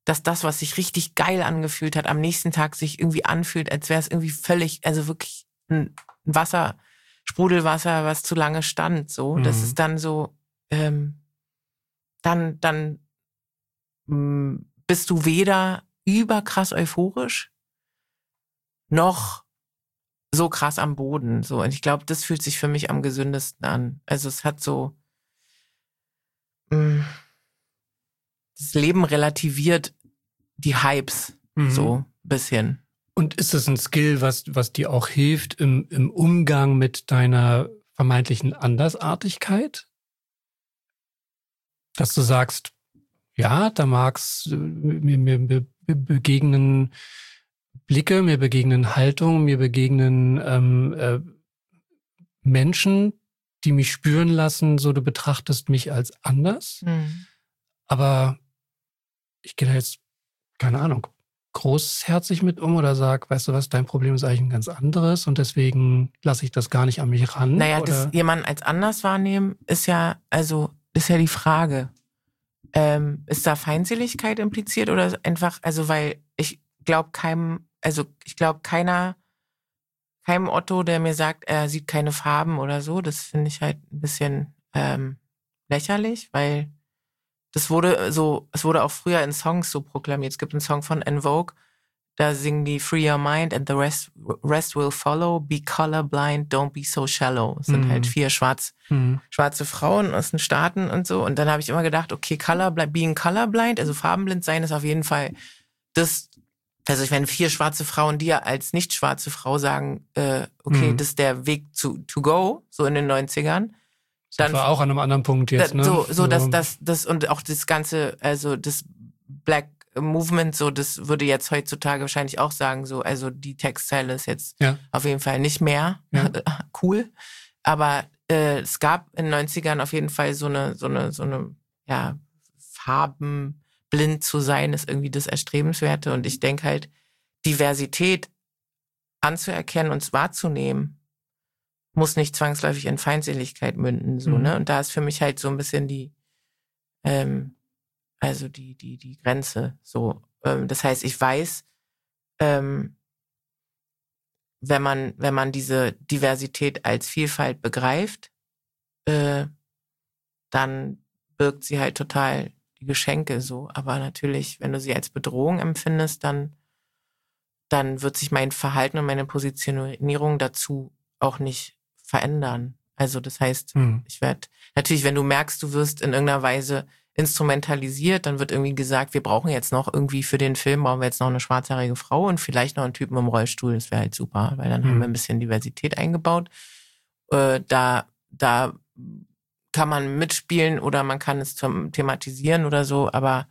dass das, was sich richtig geil angefühlt hat, am nächsten Tag sich irgendwie anfühlt, als wäre es irgendwie völlig, also wirklich ein Wasser, Sprudelwasser, was zu lange stand, so. Mhm. Das ist dann so, ähm, dann, dann mh, bist du weder überkrass euphorisch, noch so krass am Boden, so. Und ich glaube, das fühlt sich für mich am gesündesten an. Also es hat so, mh, das Leben relativiert die Hypes, mhm. so ein bisschen. Und ist das ein Skill, was, was dir auch hilft im, im Umgang mit deiner vermeintlichen Andersartigkeit? Dass du sagst, ja, da mag's, mir, mir, mir begegnen Blicke, mir begegnen Haltungen, mir begegnen ähm, äh, Menschen, die mich spüren lassen, so du betrachtest mich als anders. Mhm. Aber ich gehe da jetzt, keine Ahnung, großherzig mit um oder sag, weißt du was, dein Problem ist eigentlich ein ganz anderes und deswegen lasse ich das gar nicht an mich ran. Naja, oder? Das jemanden als anders wahrnehmen ist ja, also ist ja die Frage. Ähm, ist da Feindseligkeit impliziert oder einfach, also weil ich glaube keinem, also ich glaube keiner, keinem Otto, der mir sagt, er sieht keine Farben oder so, das finde ich halt ein bisschen ähm, lächerlich, weil das wurde so, es wurde auch früher in Songs so proklamiert. Es gibt einen Song von En Vogue, da singen die Free Your Mind and the rest, rest will follow. Be colorblind, don't be so shallow. Es sind mhm. halt vier schwarz, mhm. schwarze Frauen aus den Staaten und so. Und dann habe ich immer gedacht, okay, colorblind, being colorblind, also farbenblind sein, ist auf jeden Fall das. Also wenn vier schwarze Frauen dir als nicht schwarze Frau sagen, äh, okay, mhm. das ist der Weg zu to go, so in den neunzigern. Dann, das war auch an einem anderen Punkt jetzt, ne? So, so, dass das, das und auch das ganze, also das Black Movement, so, das würde jetzt heutzutage wahrscheinlich auch sagen, so, also die Textzeile ist jetzt ja. auf jeden Fall nicht mehr ja. cool. Aber äh, es gab in den neunzigern auf jeden Fall so eine, so eine, so eine, ja, farbenblind zu sein, ist irgendwie das Erstrebenswerte. Und ich denke halt, Diversität anzuerkennen und wahrzunehmen, muss nicht zwangsläufig in Feindseligkeit münden, so, mhm. ne? Und da ist für mich halt so ein bisschen die, ähm, also die, die, die Grenze, so. Ähm, das heißt, ich weiß, ähm, wenn man, wenn man diese Diversität als Vielfalt begreift, äh, dann birgt sie halt total die Geschenke, so. Aber natürlich, wenn du sie als Bedrohung empfindest, dann, dann wird sich mein Verhalten und meine Positionierung dazu auch nicht verändern. Also das heißt, hm. ich werde, natürlich, wenn du merkst, du wirst in irgendeiner Weise instrumentalisiert, dann wird irgendwie gesagt, wir brauchen jetzt noch irgendwie für den Film, brauchen wir jetzt noch eine schwarzhaarige Frau und vielleicht noch einen Typen im Rollstuhl, das wäre halt super, weil dann hm. haben wir ein bisschen Diversität eingebaut. Äh, da, da kann man mitspielen oder man kann es zum thematisieren oder so, aber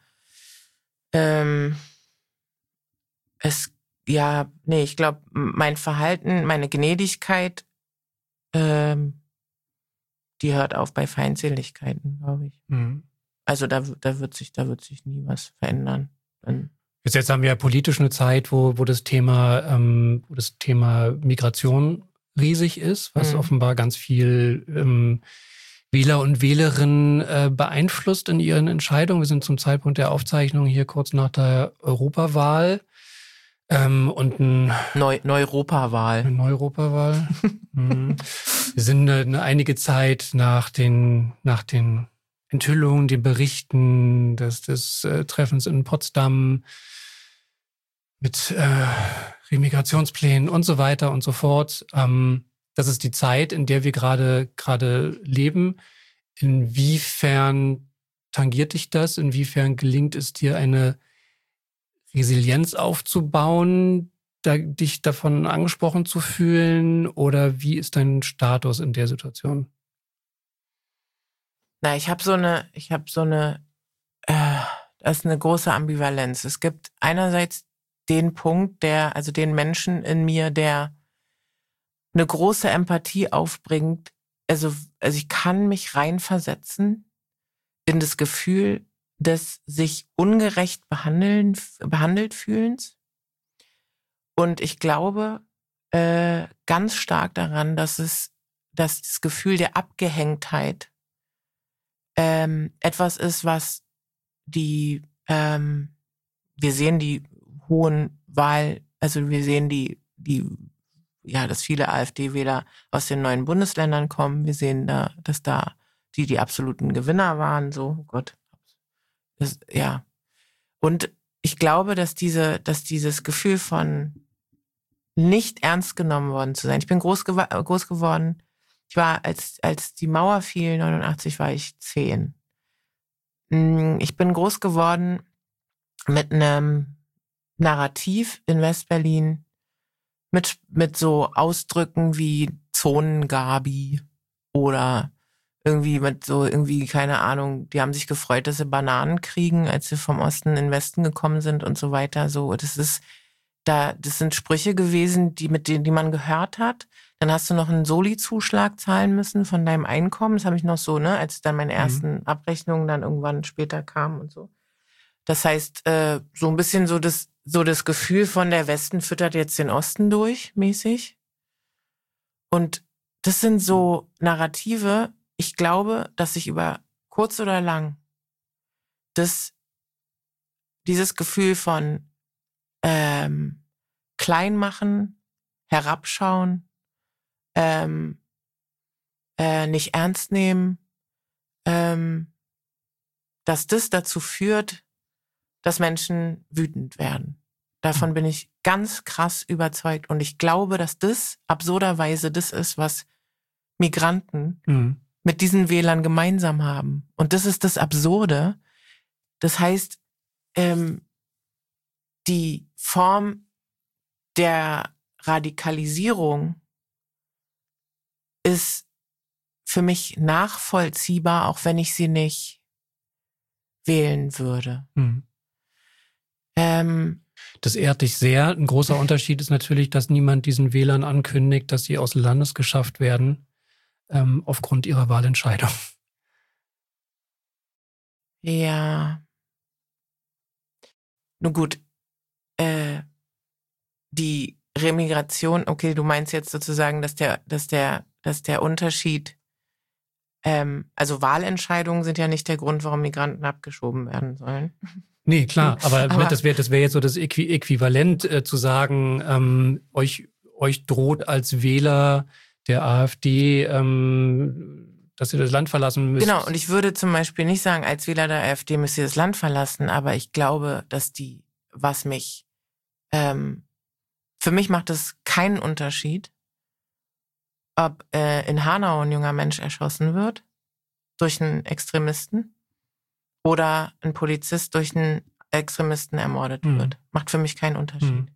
ähm, es, ja, nee, ich glaube, mein Verhalten, meine Gnädigkeit, Ähm, die hört auf bei Feindseligkeiten, glaube ich. Mhm. Also da, da wird sich, da wird sich nie was verändern. Dann jetzt, jetzt haben wir ja politisch eine Zeit, wo, wo das Thema, ähm, wo das Thema Migration riesig ist, was mhm. offenbar ganz viel ähm, Wähler und Wählerinnen äh, beeinflusst in ihren Entscheidungen. Wir sind zum Zeitpunkt der Aufzeichnung hier kurz nach der Europawahl. Ähm, und ein Neu Neuropawahl. Eine Neuropawahl. mhm. Wir sind eine, eine einige Zeit nach den, nach den Enthüllungen, den Berichten des, des äh, Treffens in Potsdam mit äh, Remigrationsplänen und so weiter und so fort. Ähm, das ist die Zeit, in der wir gerade gerade leben. Inwiefern tangiert dich das? Inwiefern gelingt es dir, eine Resilienz aufzubauen, da, dich davon angesprochen zu fühlen? Oder wie ist dein Status in der Situation? Na, ich habe so eine, ich habe so eine, äh, das ist eine große Ambivalenz. Es gibt einerseits den Punkt, der, also den Menschen in mir, der eine große Empathie aufbringt. Also, also ich kann mich reinversetzen in das Gefühl des sich ungerecht behandeln, behandelt fühlens. Und ich glaube äh, ganz stark daran, dass es, dass das Gefühl der Abgehängtheit ähm, etwas ist, was die, ähm, wir sehen die hohen Wahl, also wir sehen die, die, ja, dass viele AfD-Wähler aus den neuen Bundesländern kommen. Wir sehen da, dass da die die absoluten Gewinner waren, so, oh Gott. Das, ja. Und ich glaube, dass diese, dass dieses Gefühl von nicht ernst genommen worden zu sein. Ich bin groß, gew- groß geworden. Ich war, als, als die Mauer fiel, neunundachtzig, war ich zehn. Ich bin groß geworden mit einem Narrativ in Westberlin, mit, mit so Ausdrücken wie Zonengabi oder irgendwie mit so, irgendwie, keine Ahnung, die haben sich gefreut, dass sie Bananen kriegen, als sie vom Osten in den Westen gekommen sind und so weiter. So, das ist, da, das sind Sprüche gewesen, die, mit denen, die man gehört hat. Dann hast du noch einen Soli-Zuschlag zahlen müssen von deinem Einkommen. Das habe ich noch so, ne, als dann meine ersten mhm. Abrechnungen dann irgendwann später kamen und so. Das heißt, äh, so ein bisschen so das, so das Gefühl von der Westen füttert jetzt den Osten durch, mäßig. Und das sind so Narrative. Ich glaube, dass sich über kurz oder lang das, dieses Gefühl von ähm, Kleinmachen, Herabschauen, ähm, äh, nicht ernst nehmen, ähm, dass das dazu führt, dass Menschen wütend werden. Davon bin ich ganz krass überzeugt. Und ich glaube, dass das absurderweise das ist, was Migranten mhm. mit diesen Wählern gemeinsam haben. Und das ist das Absurde. Das heißt, ähm, die Form der Radikalisierung ist für mich nachvollziehbar, auch wenn ich sie nicht wählen würde. Mhm. Ähm, das ehrt dich sehr. Ein großer Unterschied ist natürlich, dass niemand diesen Wählern ankündigt, dass sie aus dem Landes geschafft werden, ähm, aufgrund ihrer Wahlentscheidung. Ja. Nun gut, äh, die Remigration, okay, du meinst jetzt sozusagen, dass der, dass der, dass der Unterschied, ähm, also Wahlentscheidungen sind ja nicht der Grund, warum Migranten abgeschoben werden sollen. Nee, klar, aber, aber das wäre das wär jetzt so das Äqui- Äquivalent äh, zu sagen, ähm, euch, euch droht als Wähler der AfD, ähm, dass ihr das Land verlassen müsst. Genau, und ich würde zum Beispiel nicht sagen, als Wähler der AfD müsst ihr das Land verlassen, aber ich glaube, dass die, was mich, ähm, für mich macht es keinen Unterschied, ob äh, in Hanau ein junger Mensch erschossen wird durch einen Extremisten oder ein Polizist durch einen Extremisten ermordet mhm. wird. Macht für mich keinen Unterschied. Mhm.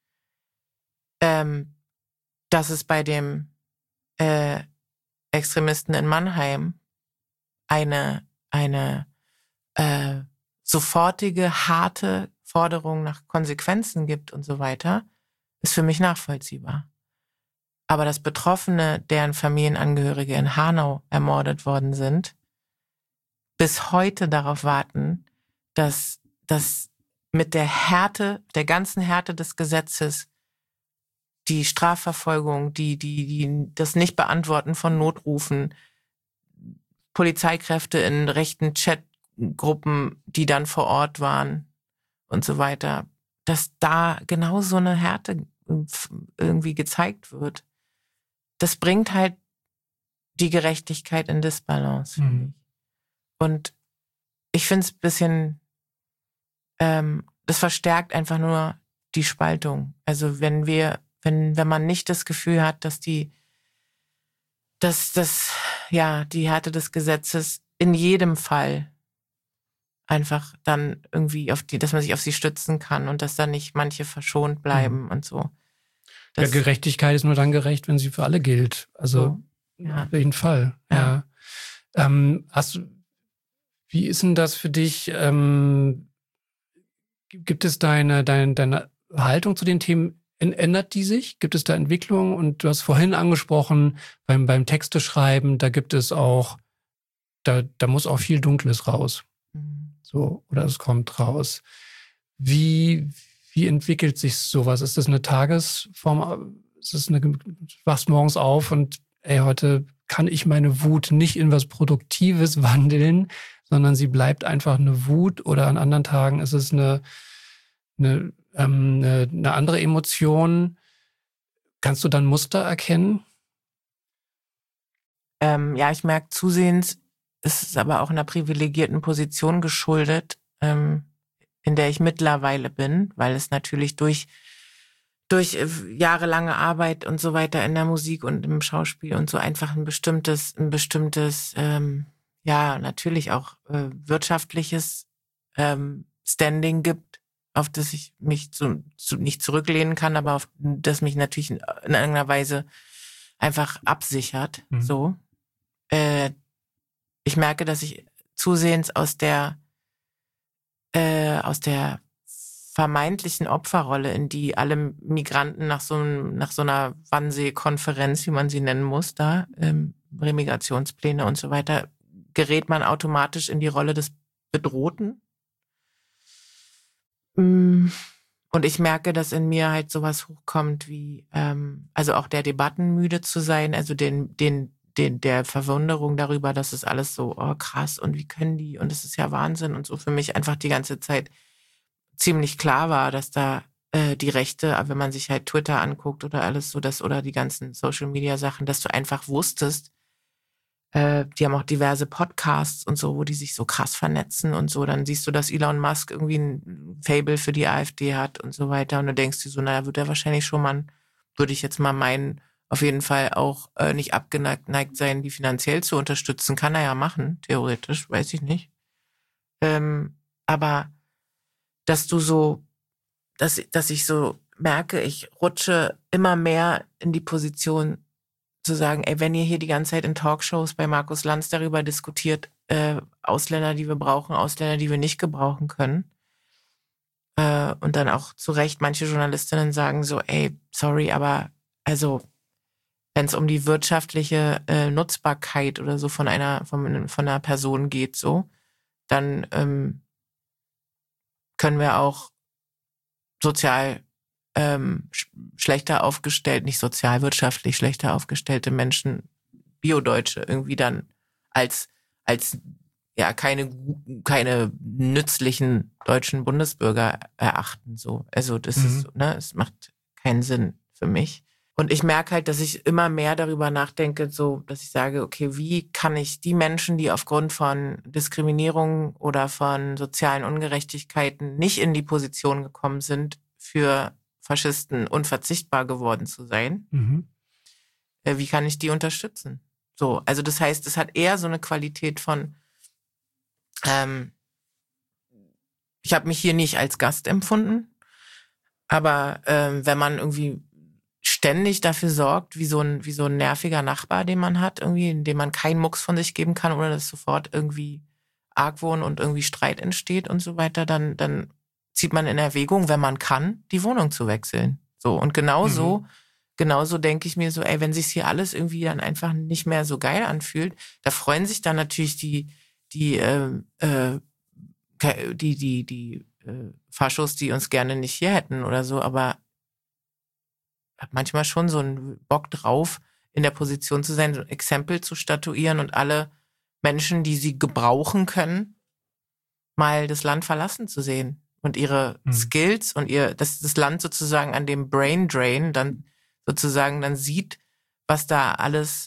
Ähm, dass es bei dem äh, Extremisten in Mannheim eine, eine äh, sofortige, harte Forderung nach Konsequenzen gibt und so weiter, ist für mich nachvollziehbar. Aber dass Betroffene, deren Familienangehörige in Hanau ermordet worden sind, bis heute darauf warten, dass, dass mit der Härte, der ganzen Härte des Gesetzes die Strafverfolgung, die, die, die, das Nicht-Beantworten von Notrufen, Polizeikräfte in rechten Chatgruppen, die dann vor Ort waren und so weiter, dass da genau so eine Härte irgendwie gezeigt wird. Das bringt halt die Gerechtigkeit in Disbalance, finde mhm. ich. Und ich finde es ein bisschen, ähm, das verstärkt einfach nur die Spaltung. Also wenn wir, wenn, wenn man nicht das Gefühl hat, dass die, dass das, ja, die Härte des Gesetzes in jedem Fall einfach dann irgendwie auf die, dass man sich auf sie stützen kann und dass dann nicht manche verschont bleiben mhm. und so. Das, ja, Gerechtigkeit ist nur dann gerecht, wenn sie für alle gilt. Also so, ja. auf jeden Fall. Ja. ja. Ähm, hast du, wie ist denn das für dich? Ähm, gibt es deine, deine, deine Haltung zu den Themen, ändert die sich? Gibt es da Entwicklungen? Und du hast vorhin angesprochen, beim, beim Texteschreiben, da gibt es auch, da, da muss auch viel Dunkles raus. Mhm. So, oder es kommt raus. Wie, wie entwickelt sich sowas? Ist das eine Tagesform? Ist das eine, du wachst morgens auf und ey, heute kann ich meine Wut nicht in was Produktives wandeln, sondern sie bleibt einfach eine Wut, oder an anderen Tagen ist es eine, eine, ähm, eine, eine andere Emotion. Kannst du dann Muster erkennen? Ähm, ja, ich merke zusehends, es ist aber auch einer privilegierten Position geschuldet, ähm, in der ich mittlerweile bin, weil es natürlich durch durch jahrelange Arbeit und so weiter in der Musik und im Schauspiel und so einfach ein bestimmtes, ein bestimmtes, ähm, ja, natürlich auch äh, wirtschaftliches ähm, Standing gibt, auf das ich mich zu, zu, nicht zurücklehnen kann, aber auf das mich natürlich in, in irgendeiner Weise einfach absichert. Mhm. So, äh, ich merke, dass ich zusehends aus der äh, aus der vermeintlichen Opferrolle, in die alle Migranten nach so, einem, nach so einer Wannsee-Konferenz, wie man sie nennen muss, da, ähm, Remigrationspläne und so weiter, gerät man automatisch in die Rolle des Bedrohten. Und ich merke, dass in mir halt sowas hochkommt wie, ähm, also auch der Debatten müde zu sein, also den, den, den, der Verwunderung darüber, dass es alles so, oh krass, und wie können die, und es ist ja Wahnsinn und so für mich einfach die ganze Zeit ziemlich klar war, dass da äh, die Rechte, wenn man sich halt Twitter anguckt oder alles so, das oder die ganzen Social-Media-Sachen, dass du einfach wusstest, äh, die haben auch diverse Podcasts und so, wo die sich so krass vernetzen und so, dann siehst du, dass Elon Musk irgendwie ein Fable für die AfD hat und so weiter und du denkst dir so, naja, wird er wahrscheinlich schon mal, würde ich jetzt mal meinen, auf jeden Fall auch äh, nicht abgeneigt sein, die finanziell zu unterstützen, kann er ja machen, theoretisch, weiß ich nicht. Ähm, aber dass du so, dass, dass ich so merke, ich rutsche immer mehr in die Position zu sagen, ey, wenn ihr hier die ganze Zeit in Talkshows bei Markus Lanz darüber diskutiert, äh, Ausländer, die wir brauchen, Ausländer, die wir nicht gebrauchen können, äh, und dann auch zu Recht manche Journalistinnen sagen so, ey, sorry, aber also wenn es um die wirtschaftliche äh, Nutzbarkeit oder so von einer von, von einer Person geht, so, dann ähm, können wir auch sozial ähm, sch- schlechter aufgestellt, nicht sozial, wirtschaftlich schlechter aufgestellte Menschen, Biodeutsche, irgendwie dann als, als ja keine, keine nützlichen deutschen Bundesbürger erachten. So. Also das Mhm. ist so, ne, es macht keinen Sinn für mich. Und ich merke halt, dass ich immer mehr darüber nachdenke, so, dass ich sage, okay, wie kann ich die Menschen, die aufgrund von Diskriminierung oder von sozialen Ungerechtigkeiten nicht in die Position gekommen sind, für Faschisten unverzichtbar geworden zu sein, Mhm. äh, wie kann ich die unterstützen? So, also das heißt, es hat eher so eine Qualität von, ähm, ich habe mich hier nicht als Gast empfunden, aber ähm, wenn man irgendwie ständig dafür sorgt, wie so ein wie so ein nerviger Nachbar, den man hat, irgendwie, in dem man keinen Mucks von sich geben kann, ohne dass sofort irgendwie Argwohn und irgendwie Streit entsteht und so weiter, dann dann zieht man in Erwägung, wenn man kann, die Wohnung zu wechseln. So, und genauso mhm. genauso denke ich mir so, ey, wenn sich hier alles irgendwie dann einfach nicht mehr so geil anfühlt, da freuen sich dann natürlich die die äh, äh, die die die äh, Faschos, die uns gerne nicht hier hätten oder so, aber habe manchmal schon so einen Bock drauf, in der Position zu sein, so ein Exempel zu statuieren und alle Menschen, die sie gebrauchen können, mal das Land verlassen zu sehen und ihre mhm. Skills und ihr, dass das Land sozusagen an dem Brain Drain dann sozusagen dann sieht, was da alles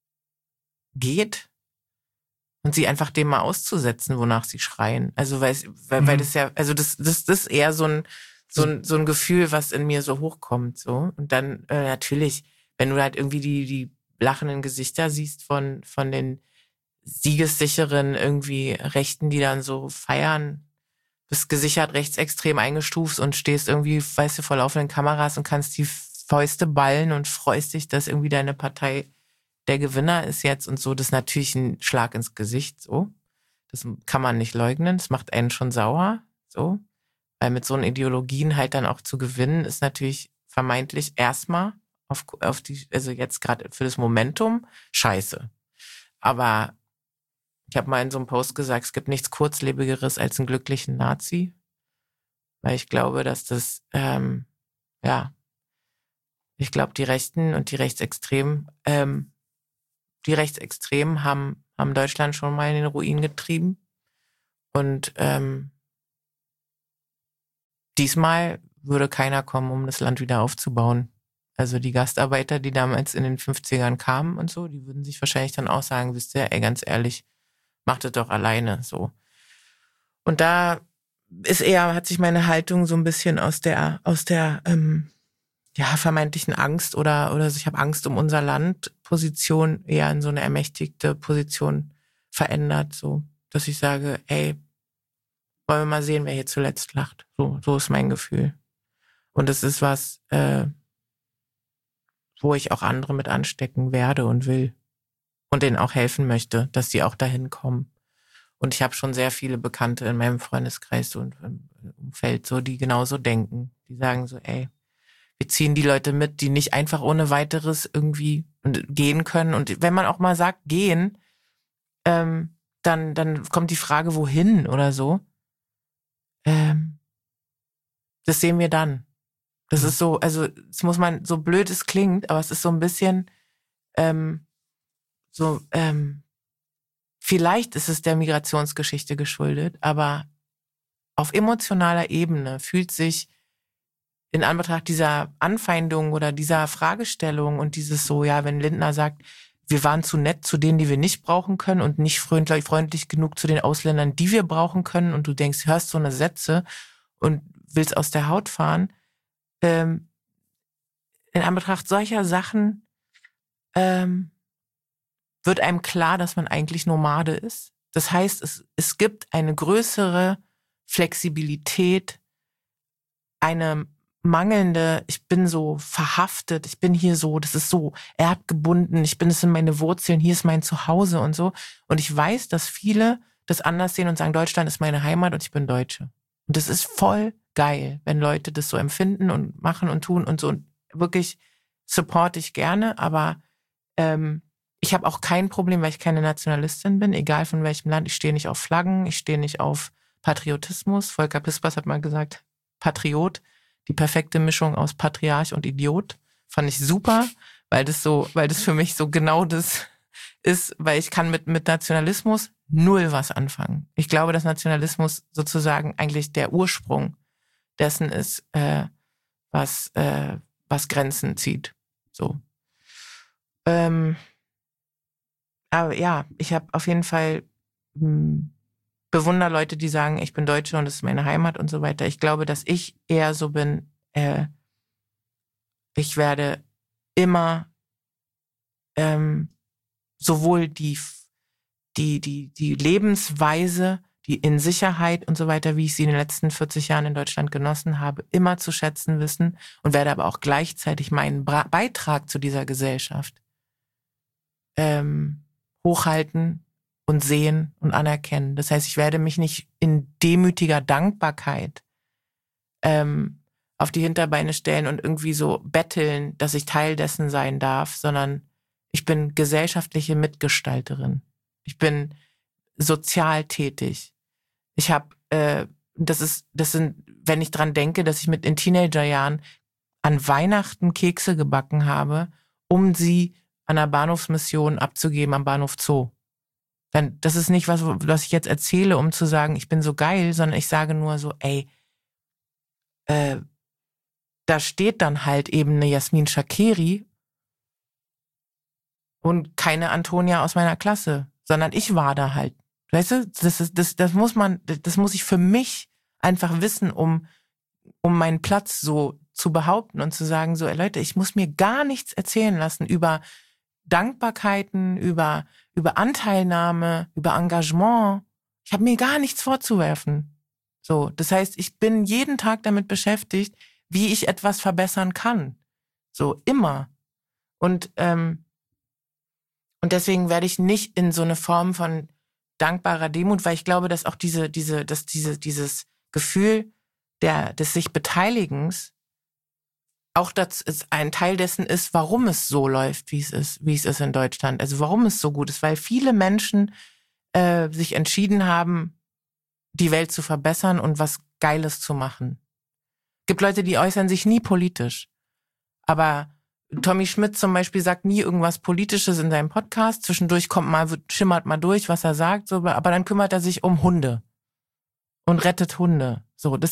geht und sie einfach dem mal auszusetzen, wonach sie schreien. Also weil, weil, mhm. weil das ja, also das, das, das ist eher so ein So ein, so ein Gefühl, was in mir so hochkommt, so. Und dann, äh, natürlich, wenn du halt irgendwie die, die lachenden Gesichter siehst von, von den siegessicheren irgendwie Rechten, die dann so feiern, bist gesichert rechtsextrem eingestuft und stehst irgendwie, weißt du, vor laufenden Kameras und kannst die Fäuste ballen und freust dich, dass irgendwie deine Partei der Gewinner ist jetzt und so. Das ist natürlich ein Schlag ins Gesicht, so. Das kann man nicht leugnen. Das macht einen schon sauer, so. Weil mit so einen Ideologien halt dann auch zu gewinnen, ist natürlich vermeintlich erstmal auf, auf die, also jetzt gerade für das Momentum, scheiße. Aber ich habe mal in so einem Post gesagt, es gibt nichts Kurzlebigeres als einen glücklichen Nazi. Weil ich glaube, dass das, ähm, ja, ich glaube, die Rechten und die Rechtsextremen, ähm, die Rechtsextremen haben, haben Deutschland schon mal in den Ruin getrieben. Und, ähm, diesmal würde keiner kommen, um das Land wieder aufzubauen. Also die Gastarbeiter, die damals in den fünfzigern kamen und so, die würden sich wahrscheinlich dann auch sagen, wisst ihr, ey, ganz ehrlich, macht es doch alleine so. Und da ist eher, hat sich meine Haltung so ein bisschen aus der, aus der ähm, ja, vermeintlichen Angst oder, oder ich habe Angst um unser Land Position eher in so eine ermächtigte Position verändert, so, dass ich sage, ey, wollen wir mal sehen, wer hier zuletzt lacht. So, so ist mein Gefühl. Und es ist was, äh, wo ich auch andere mit anstecken werde und will. Und denen auch helfen möchte, dass die auch dahin kommen. Und ich habe schon sehr viele Bekannte in meinem Freundeskreis und im Umfeld, so, die genauso denken. Die sagen so, ey, wir ziehen die Leute mit, die nicht einfach ohne weiteres irgendwie gehen können. Und wenn man auch mal sagt, gehen, ähm, dann, dann kommt die Frage, wohin oder so. Ähm, das sehen wir dann. Das ist so, also es muss man, so blöd es klingt, aber es ist so ein bisschen ähm, so, ähm, vielleicht ist es der Migrationsgeschichte geschuldet, aber auf emotionaler Ebene fühlt sich in Anbetracht dieser Anfeindung oder dieser Fragestellung und dieses so, ja, wenn Lindner sagt, wir waren zu nett zu denen, die wir nicht brauchen können und nicht freundlich, freundlich genug zu den Ausländern, die wir brauchen können, und du denkst, hörst so eine Sätze und willst aus der Haut fahren, ähm, in Anbetracht solcher Sachen ähm, wird einem klar, dass man eigentlich Nomade ist. Das heißt, es, es gibt eine größere Flexibilität, eine mangelnde, ich bin so verhaftet, ich bin hier so, das ist so erdgebunden, ich bin es in meine Wurzeln, hier ist mein Zuhause und so. Und ich weiß, dass viele das anders sehen und sagen, Deutschland ist meine Heimat und ich bin Deutsche. Und das ist voll geil, wenn Leute das so empfinden und machen und tun und so. Und wirklich supporte ich gerne, aber ähm, ich habe auch kein Problem, weil ich keine Nationalistin bin, egal von welchem Land. Ich stehe nicht auf Flaggen, ich stehe nicht auf Patriotismus. Volker Pispers hat mal gesagt, Patriot, die perfekte Mischung aus Patriarch und Idiot. Fand ich super, weil das so, weil das für mich so genau das ist, weil ich kann mit, mit Nationalismus null was anfangen. Ich glaube, dass Nationalismus sozusagen eigentlich der Ursprung dessen ist, äh, was, äh, was Grenzen zieht. So. Ähm, aber ja, ich habe auf jeden Fall mh, bewundere Leute, die sagen, ich bin Deutsche und das ist meine Heimat und so weiter. Ich glaube, dass ich eher so bin, äh, ich werde immer ähm, sowohl die, die, die, die Lebensweise, die in Sicherheit und so weiter, wie ich sie in den letzten vierzig Jahren in Deutschland genossen habe, immer zu schätzen wissen und werde aber auch gleichzeitig meinen Bra- Beitrag zu dieser Gesellschaft ähm, hochhalten und sehen und anerkennen. Das heißt, ich werde mich nicht in demütiger Dankbarkeit ähm, auf die Hinterbeine stellen und irgendwie so betteln, dass ich Teil dessen sein darf, sondern ich bin gesellschaftliche Mitgestalterin. Ich bin sozial tätig. Ich habe, äh, das ist, das sind, wenn ich dran denke, dass ich mit in Teenagerjahren an Weihnachten Kekse gebacken habe, um sie an der Bahnhofsmission abzugeben am Bahnhof Zoo. Dann, das ist nicht was, was ich jetzt erzähle, um zu sagen, ich bin so geil, sondern ich sage nur so, ey, äh, da steht dann halt eben eine Jasmin Shakeri und keine Antonia aus meiner Klasse, sondern ich war da halt. Weißt du, das ist, das, das muss man, das muss ich für mich einfach wissen, um, um meinen Platz so zu behaupten und zu sagen, so, ey Leute, ich muss mir gar nichts erzählen lassen über Dankbarkeiten, über, über Anteilnahme, über Engagement. Ich habe mir gar nichts vorzuwerfen. So, das heißt, ich bin jeden Tag damit beschäftigt, wie ich etwas verbessern kann. So, immer. Und, ähm, und deswegen werde ich nicht in so eine Form von dankbarer Demut, weil ich glaube, dass auch diese, diese, dass diese, dieses Gefühl der, des sich Beteiligens auch das ist ein Teil dessen ist, warum es so läuft, wie es ist, wie es ist in Deutschland. Also warum es so gut ist, weil viele Menschen äh, sich entschieden haben, die Welt zu verbessern und was Geiles zu machen. Es gibt Leute, die äußern sich nie politisch. Aber Tommy Schmidt zum Beispiel sagt nie irgendwas Politisches in seinem Podcast. Zwischendurch kommt mal, schimmert mal durch, was er sagt, so, aber dann kümmert er sich um Hunde und rettet Hunde. So, das sind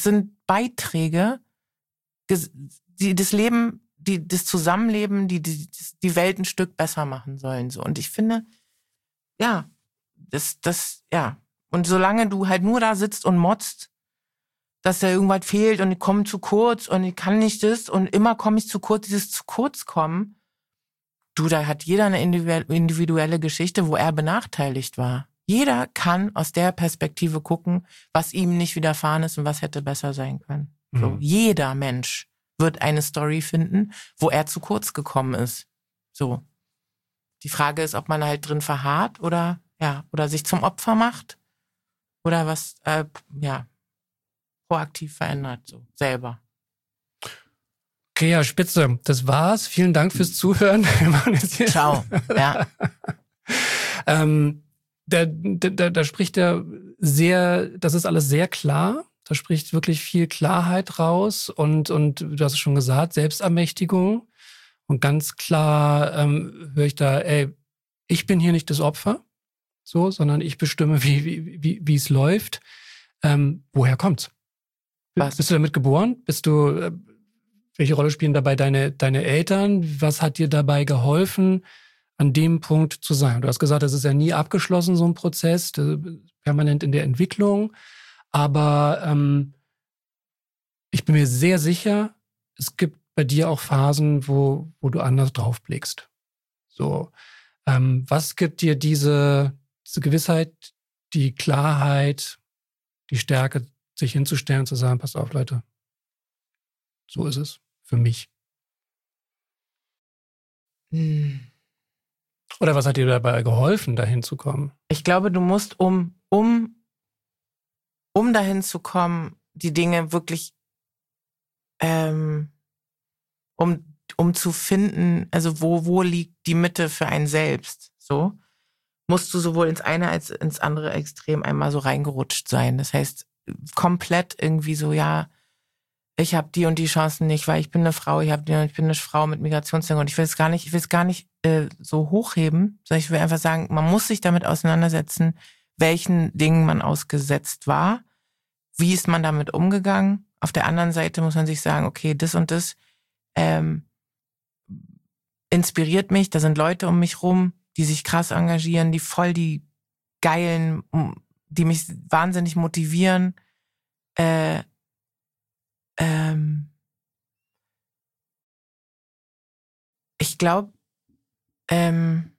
Beiträge, die das Leben, die das Zusammenleben, die, die die Welt ein Stück besser machen sollen. So. Und ich finde, ja, das, das, ja. Und solange du halt nur da sitzt und motzt, dass da irgendwas fehlt und ich komme zu kurz und ich kann nicht das und immer komme ich zu kurz, dieses zu kurz kommen, du, da hat jeder eine individuelle Geschichte, wo er benachteiligt war. Jeder kann aus der Perspektive gucken, was ihm nicht widerfahren ist und was hätte besser sein können. Mhm. So, jeder Mensch wird eine Story finden, wo er zu kurz gekommen ist. So. Die Frage ist, ob man halt drin verharrt oder, ja, oder sich zum Opfer macht oder was, äh, ja, proaktiv verändert, so, selber. Okay, ja, spitze. Das war's. Vielen Dank fürs Zuhören. Ciao. Ja. ähm, da, da, da spricht er sehr, das ist alles sehr klar. Da spricht wirklich viel Klarheit raus und, und du hast es schon gesagt, Selbstermächtigung. Und ganz klar ähm, höre ich da, ey, ich bin hier nicht das Opfer, so, sondern ich bestimme, wie, wie, wie, wie es läuft. Ähm, woher kommt's? Was? Bist du damit geboren? Bist du, äh, welche Rolle spielen dabei deine, deine Eltern? Was hat dir dabei geholfen, an dem Punkt zu sein? Du hast gesagt, das ist ja nie abgeschlossen, so ein Prozess, permanent in der Entwicklung. Aber ähm, ich bin mir sehr sicher, es gibt bei dir auch Phasen, wo, wo du anders drauf blickst. So, ähm, was gibt dir diese, diese Gewissheit, die Klarheit, die Stärke, sich hinzustellen und zu sagen, passt auf, Leute, so ist es für mich. Hm. Oder was hat dir dabei geholfen, dahin zu kommen? Ich glaube, du musst, um, um, um dahin zu kommen, die Dinge wirklich, ähm, um, um zu finden, also wo, wo liegt die Mitte für einen selbst, so, musst du sowohl ins eine als ins andere Extrem einmal so reingerutscht sein. Das heißt, komplett irgendwie so, ja, ich habe die und die Chancen nicht, weil ich bin eine Frau, ich, hab die, ich bin eine Frau mit Migrationshintergrund. Ich will es gar nicht, ich will es gar nicht äh, so hochheben, sondern ich will einfach sagen, man muss sich damit auseinandersetzen, welchen Dingen man ausgesetzt war, wie ist man damit umgegangen. Auf der anderen Seite muss man sich sagen, okay, das und das ähm, inspiriert mich, da sind Leute um mich rum, die sich krass engagieren, die voll die geilen, die mich wahnsinnig motivieren. Äh, ähm, ich glaube, ähm,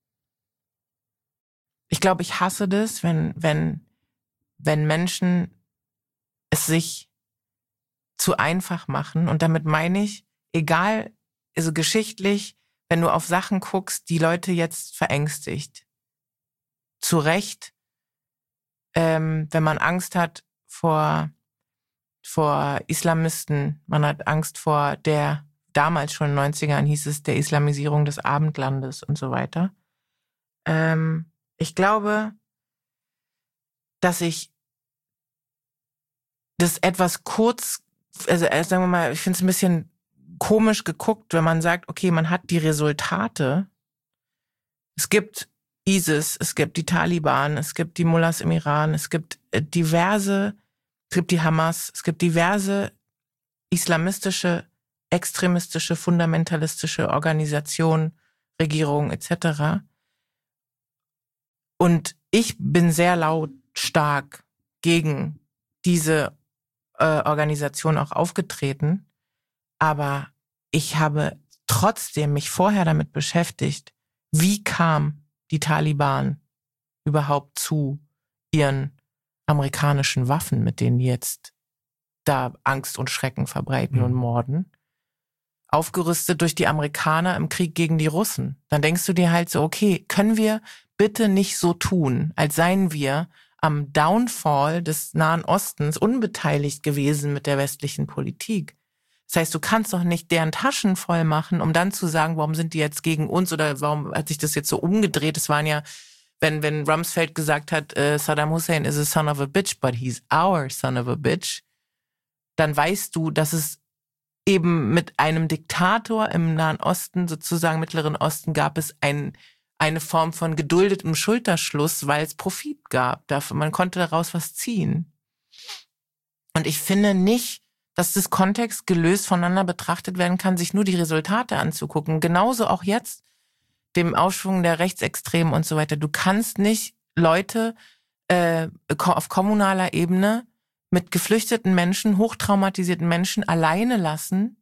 ich glaube, ich hasse das, wenn, wenn, wenn Menschen es sich zu einfach machen. Und damit meine ich, egal, also geschichtlich, wenn du auf Sachen guckst, die Leute jetzt verängstigt. Zu Recht, ähm, wenn man Angst hat vor, vor Islamisten, man hat Angst vor der, damals schon in den neunzigern hieß es, der Islamisierung des Abendlandes und so weiter. Ähm, ich glaube, dass ich das etwas kurz, also sagen wir mal, ich finde es ein bisschen komisch geguckt, wenn man sagt, okay, man hat die Resultate. Es gibt ISIS, es gibt die Taliban, es gibt die Mullahs im Iran, es gibt diverse, es gibt die Hamas, es gibt diverse islamistische, extremistische, fundamentalistische Organisationen, Regierungen et cetera. Und ich bin sehr lautstark gegen diese äh, Organisation auch aufgetreten, aber ich habe trotzdem mich vorher damit beschäftigt, wie kam die Taliban überhaupt zu ihren amerikanischen Waffen, mit denen die jetzt da Angst und Schrecken verbreiten mhm. und morden. Aufgerüstet durch die Amerikaner im Krieg gegen die Russen. Dann denkst du dir halt so, okay, können wir bitte nicht so tun, als seien wir am Downfall des Nahen Ostens unbeteiligt gewesen mit der westlichen Politik. Das heißt, du kannst doch nicht deren Taschen voll machen, um dann zu sagen, warum sind die jetzt gegen uns oder warum hat sich das jetzt so umgedreht? Es waren ja, wenn wenn Rumsfeld gesagt hat, äh, Saddam Hussein is a son of a bitch, but he's our son of a bitch, dann weißt du, dass es eben mit einem Diktator im Nahen Osten, sozusagen Mittleren Osten, gab es ein, eine Form von geduldetem Schulterschluss, weil es Profit gab. Dafür, man konnte daraus was ziehen. Und ich finde nicht, dass das Kontext gelöst voneinander betrachtet werden kann, sich nur die Resultate anzugucken. Genauso auch jetzt, dem Aufschwung der Rechtsextremen und so weiter. Du kannst nicht Leute äh, auf kommunaler Ebene mit geflüchteten Menschen, hochtraumatisierten Menschen alleine lassen,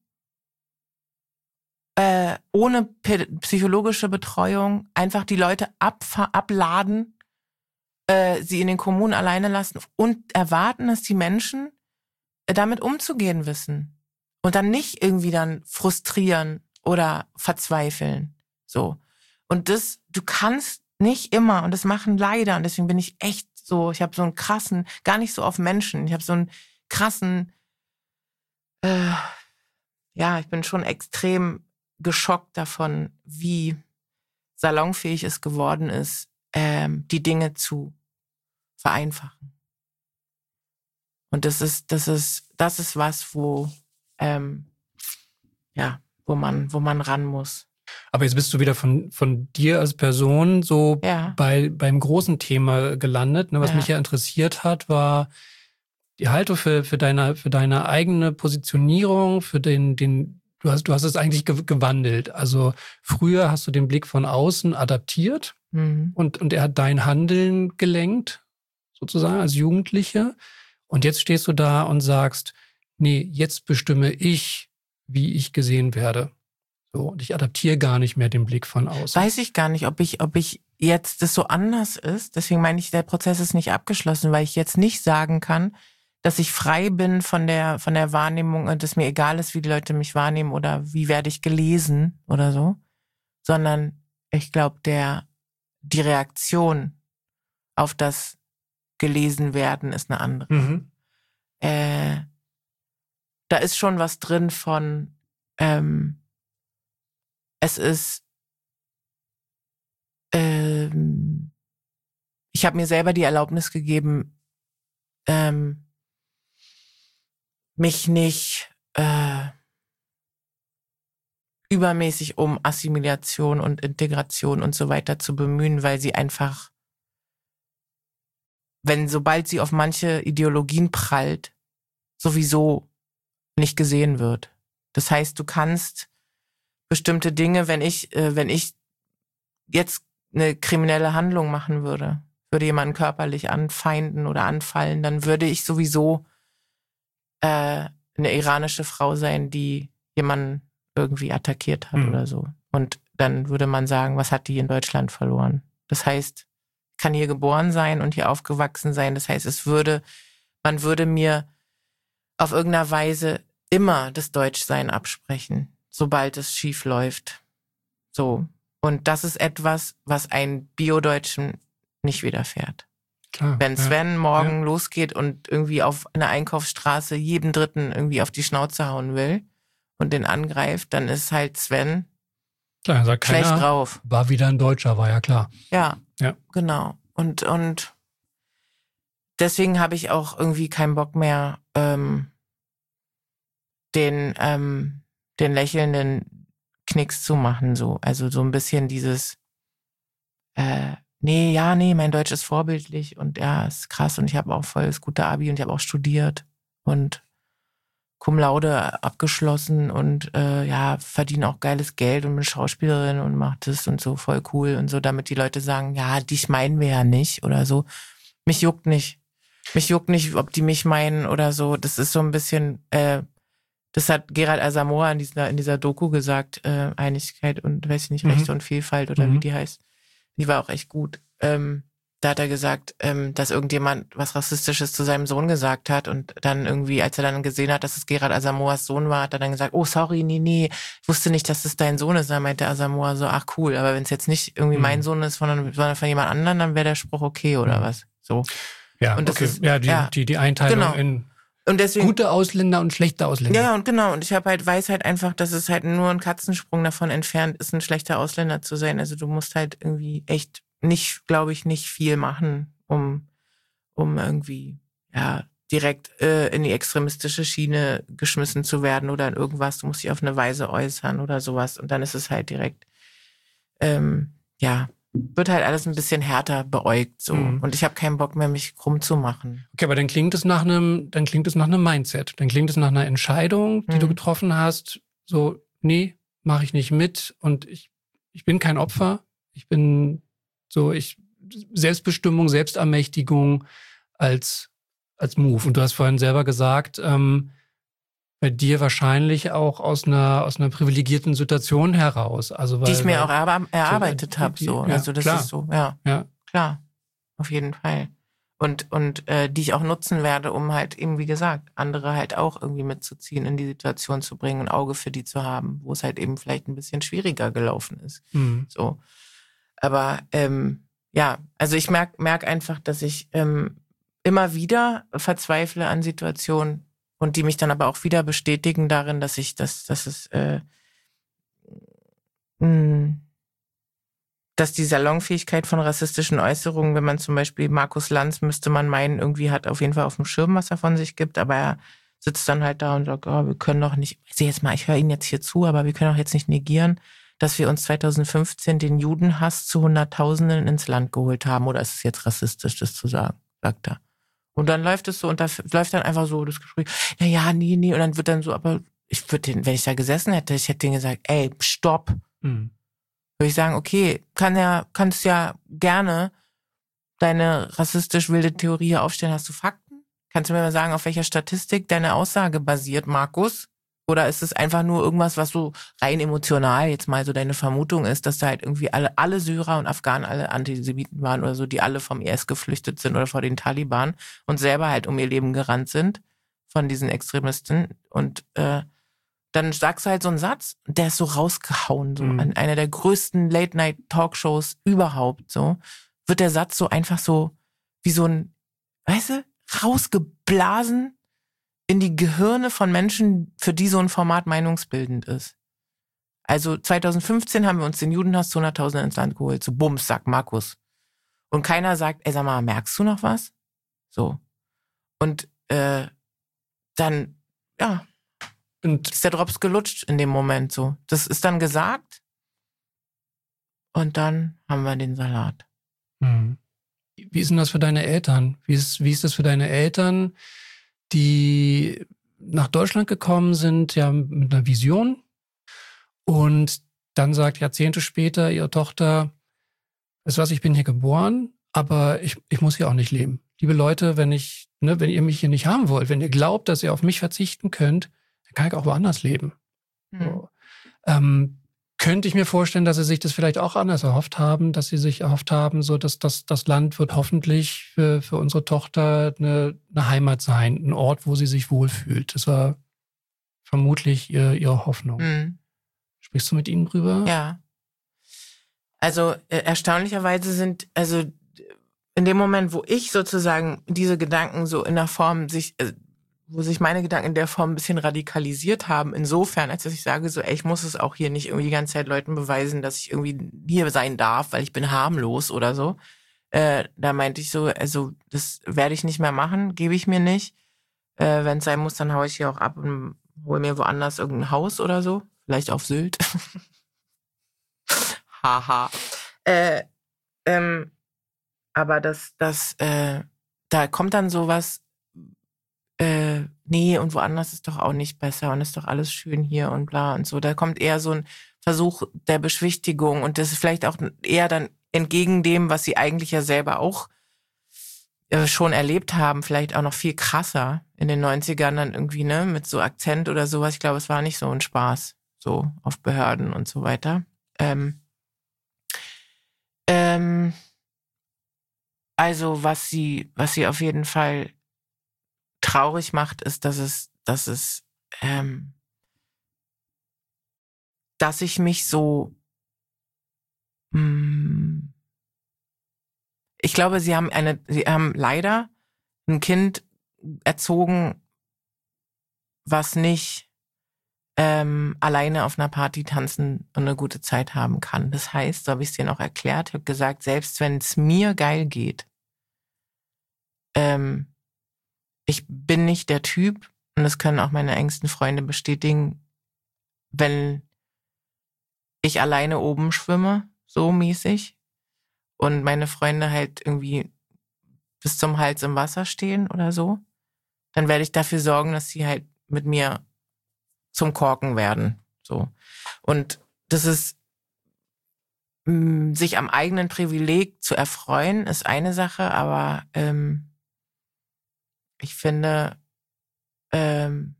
äh, ohne psychologische Betreuung, einfach die Leute abfa- abladen, äh, sie in den Kommunen alleine lassen und erwarten, dass die Menschen äh, damit umzugehen wissen und dann nicht irgendwie dann frustrieren oder verzweifeln. So. Und das, du kannst nicht immer, und das machen leider, und deswegen bin ich echt so, ich habe so einen krassen, gar nicht so auf Menschen, ich habe so einen krassen, äh, ja, ich bin schon extrem geschockt davon, wie salonfähig es geworden ist, ähm, die Dinge zu vereinfachen. Und das ist, das ist, das ist was, wo, ähm, ja, wo man, wo man ran muss. Aber jetzt bist du wieder von, von dir als Person so ja. bei, beim großen Thema gelandet. Ne? Was ja. mich ja interessiert hat, war die Haltung für, für, deine, für deine eigene Positionierung, für den, den du hast, du hast es eigentlich ge- gewandelt. Also früher hast du den Blick von außen adaptiert mhm. und, und er hat dein Handeln gelenkt, sozusagen als Jugendliche. Und jetzt stehst du da und sagst, nee, jetzt bestimme ich, wie ich gesehen werde. So, und ich adaptiere gar nicht mehr den Blick von außen. Weiß ich gar nicht, ob ich, ob ich jetzt das so anders ist. Deswegen meine ich, der Prozess ist nicht abgeschlossen, weil ich jetzt nicht sagen kann, dass ich frei bin von der, von der Wahrnehmung und es mir egal ist, wie die Leute mich wahrnehmen oder wie werde ich gelesen oder so. Sondern ich glaube, der, die Reaktion auf das gelesen werden ist eine andere. Mhm. Äh, da ist schon was drin von, ähm, es ist, ähm, ich habe mir selber die Erlaubnis gegeben, ähm, mich nicht äh, übermäßig um Assimilation und Integration und so weiter zu bemühen, weil sie einfach, wenn sobald sie auf manche Ideologien prallt, sowieso nicht gesehen wird. Das heißt, du kannst bestimmte Dinge, wenn ich, äh, wenn ich jetzt eine kriminelle Handlung machen würde, würde jemanden körperlich anfeinden oder anfallen, dann würde ich sowieso äh, eine iranische Frau sein, die jemanden irgendwie attackiert hat mhm. oder so. Und dann würde man sagen, was hat die in Deutschland verloren? Das heißt, kann hier geboren sein und hier aufgewachsen sein. Das heißt, es würde, man würde mir auf irgendeiner Weise immer das Deutschsein absprechen, sobald es schief läuft. So. Und das ist etwas, was ein Bio-Deutschen nicht widerfährt. Klar, Wenn Sven ja, morgen ja. losgeht und irgendwie auf einer Einkaufsstraße jedem Dritten irgendwie auf die Schnauze hauen will und den angreift, dann ist halt Sven klar, sagt schlecht keiner, drauf. War wieder ein Deutscher, war ja klar. Ja, ja. genau. Und, und deswegen habe ich auch irgendwie keinen Bock mehr, ähm, den, ähm, den lächelnden Knicks zu machen. So. Also so ein bisschen dieses äh, nee, ja, nee, mein Deutsch ist vorbildlich und ja, ist krass und ich habe auch voll das gute Abi und ich habe auch studiert und Cum Laude abgeschlossen und äh, ja, verdiene auch geiles Geld und bin Schauspielerin und mach das und so, voll cool und so, damit die Leute sagen, ja, dich meinen wir ja nicht oder so. Mich juckt nicht. Mich juckt nicht, ob die mich meinen oder so. Das ist so ein bisschen, äh, das hat Gerald Asamoah in dieser, in dieser Doku gesagt, äh, Einigkeit und, weiß ich nicht, Rechte mhm. und Vielfalt oder mhm. wie die heißt. Die war auch echt gut. Ähm, da hat er gesagt, ähm, dass irgendjemand was Rassistisches zu seinem Sohn gesagt hat und dann irgendwie, als er dann gesehen hat, dass es Gerald Asamoahs Sohn war, hat er dann gesagt, oh, sorry, nee, nee, ich wusste nicht, dass es dein Sohn ist. Dann meinte Asamoah so, ach cool, aber wenn es jetzt nicht irgendwie mhm. mein Sohn ist, sondern, sondern von jemand anderem, dann wäre der Spruch okay oder mhm. was. So. Ja, und das okay. ist, ja, die, ja, die, die Einteilung genau. in und deswegen, gute Ausländer und schlechte Ausländer. Ja, und genau. Und ich habe halt, weiß halt einfach, dass es halt nur ein Katzensprung davon entfernt ist, ein schlechter Ausländer zu sein. Also du musst halt irgendwie echt nicht, glaube ich, nicht viel machen, um, um irgendwie, ja, direkt äh, in die extremistische Schiene geschmissen zu werden oder in irgendwas. Du musst dich auf eine Weise äußern oder sowas. Und dann ist es halt direkt, ähm, ja, wird halt alles ein bisschen härter beäugt so. Mhm. Und ich habe keinen Bock mehr, mich krumm zu machen. Okay, aber dann klingt es nach einem, dann klingt es nach einem Mindset. Dann klingt es nach einer Entscheidung, die mhm. du getroffen hast. So, nee, mache ich nicht mit. Und ich, ich bin kein Opfer. Ich bin so, ich Selbstbestimmung, Selbstermächtigung als als Move. Und du hast vorhin selber gesagt, ähm, bei dir wahrscheinlich auch aus einer aus einer privilegierten Situation heraus. Also weil, die ich mir weil, auch erarbe- erarbeitet so, habe. So. Ja, also das klar. ist so, ja. ja. Klar, auf jeden Fall. Und, und äh, die ich auch nutzen werde, um halt eben, wie gesagt, andere halt auch irgendwie mitzuziehen, in die Situation zu bringen, ein Auge für die zu haben, wo es halt eben vielleicht ein bisschen schwieriger gelaufen ist. Mhm. So. Aber ähm, ja, also ich merk, merk einfach, dass ich ähm, immer wieder verzweifle an Situationen und die mich dann aber auch wieder bestätigen darin, dass ich, dass, dass es, äh, mh, dass die Salonfähigkeit von rassistischen Äußerungen, wenn man zum Beispiel Markus Lanz, müsste man meinen, irgendwie hat auf jeden Fall auf dem Schirm, was er von sich gibt, aber er sitzt dann halt da und sagt, oh, wir können doch nicht, ich sehe jetzt mal, ich höre Ihnen jetzt hier zu, aber wir können doch jetzt nicht negieren, dass wir uns zweitausendfünfzehn den Judenhass zu Hunderttausenden ins Land geholt haben, oder ist es jetzt rassistisch, das zu sagen, sagt er. Und dann läuft es so und da läuft dann einfach so das Gespräch, na ja, nee, nee, und dann wird dann so, aber ich würde den, wenn ich da gesessen hätte, ich hätte denen gesagt, ey, stopp. Mhm. Würde ich sagen, okay, kann ja, kannst ja gerne deine rassistisch wilde Theorie aufstellen. Hast du Fakten? Kannst du mir mal sagen, auf welcher Statistik deine Aussage basiert, Markus? Oder ist es einfach nur irgendwas, was so rein emotional jetzt mal so deine Vermutung ist, dass da halt irgendwie alle, alle Syrer und Afghanen alle Antisemiten waren oder so, die alle vom I S geflüchtet sind oder vor den Taliban und selber halt um ihr Leben gerannt sind von diesen Extremisten. Und äh, dann sagst du halt so einen Satz, der ist so rausgehauen, so mhm. an einer der größten Late-Night-Talkshows überhaupt, so, wird der Satz so einfach so wie so ein, weißt du, rausgeblasen in die Gehirne von Menschen, für die so ein Format meinungsbildend ist. Also zweitausendfünfzehn haben wir uns den Judenhass zu hunderttausend ins Land geholt, so bums, sagt Markus. Und keiner sagt, ey, sag mal, merkst du noch was? So. Und äh, dann, ja, und ist der Drops gelutscht in dem Moment so. Das ist dann gesagt und dann haben wir den Salat. Mhm. Wie ist denn das für deine Eltern? Wie ist, wie ist das für deine Eltern, die nach Deutschland gekommen sind, ja, mit einer Vision und dann sagt Jahrzehnte später ihre Tochter, weißt du was, ich bin hier geboren, aber ich, ich muss hier auch nicht leben. Liebe Leute, wenn ich, ne, wenn ihr mich hier nicht haben wollt, wenn ihr glaubt, dass ihr auf mich verzichten könnt, dann kann ich auch woanders leben. Mhm. So. Ähm, könnte ich mir vorstellen, dass sie sich das vielleicht auch anders erhofft haben, dass sie sich erhofft haben, so dass das, das Land wird hoffentlich für, für unsere Tochter eine, eine Heimat sein, ein Ort, wo sie sich wohlfühlt. Das war vermutlich ihr, ihre Hoffnung. Mhm. Sprichst du mit ihnen drüber? Ja. Also äh, erstaunlicherweise sind, also in dem Moment, wo ich sozusagen diese Gedanken so in der Form sich, äh, wo sich meine Gedanken in der Form ein bisschen radikalisiert haben, insofern, als dass ich sage, so, ey, ich muss es auch hier nicht irgendwie die ganze Zeit Leuten beweisen, dass ich irgendwie hier sein darf, weil ich bin harmlos oder so. Äh, da meinte ich so, also das werde ich nicht mehr machen, gebe ich mir nicht. Äh, wenn es sein muss, dann haue ich hier auch ab und hole mir woanders irgendein Haus oder so. Vielleicht auf Sylt. Haha. äh, ähm, aber das, das, äh, da kommt dann sowas, Äh, nee, und woanders ist doch auch nicht besser und ist doch alles schön hier und bla und so. Da kommt eher so ein Versuch der Beschwichtigung und das ist vielleicht auch eher dann entgegen dem, was sie eigentlich ja selber auch äh, schon erlebt haben, vielleicht auch noch viel krasser in den neunzigern dann irgendwie, ne, mit so Akzent oder sowas. Ich glaube, es war nicht so ein Spaß, so auf Behörden und so weiter. Ähm, ähm, also was sie, was sie auf jeden Fall traurig macht, ist, dass es, dass es, ähm, dass ich mich so, mh, ich glaube, sie haben eine, sie haben leider ein Kind erzogen, was nicht ähm, alleine auf einer Party tanzen und eine gute Zeit haben kann. Das heißt, so habe ich es denen auch erklärt, ich habe gesagt, selbst wenn es mir geil geht, ähm, ich bin nicht der Typ, und das können auch meine engsten Freunde bestätigen, wenn ich alleine oben schwimme, so mäßig, und meine Freunde halt irgendwie bis zum Hals im Wasser stehen oder so, dann werde ich dafür sorgen, dass sie halt mit mir zum Korken werden. So. Und das ist, mh, sich am eigenen Privileg zu erfreuen, ist eine Sache, aber ähm, ich finde, ähm,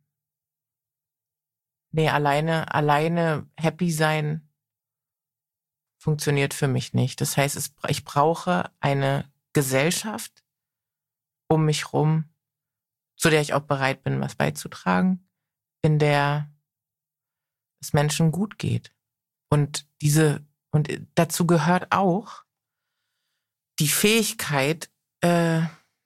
nee, alleine, alleine happy sein funktioniert für mich nicht. Das heißt, es, ich brauche eine Gesellschaft um mich rum, zu der ich auch bereit bin, was beizutragen, in der es Menschen gut geht. Und diese, und dazu gehört auch die Fähigkeit, äh,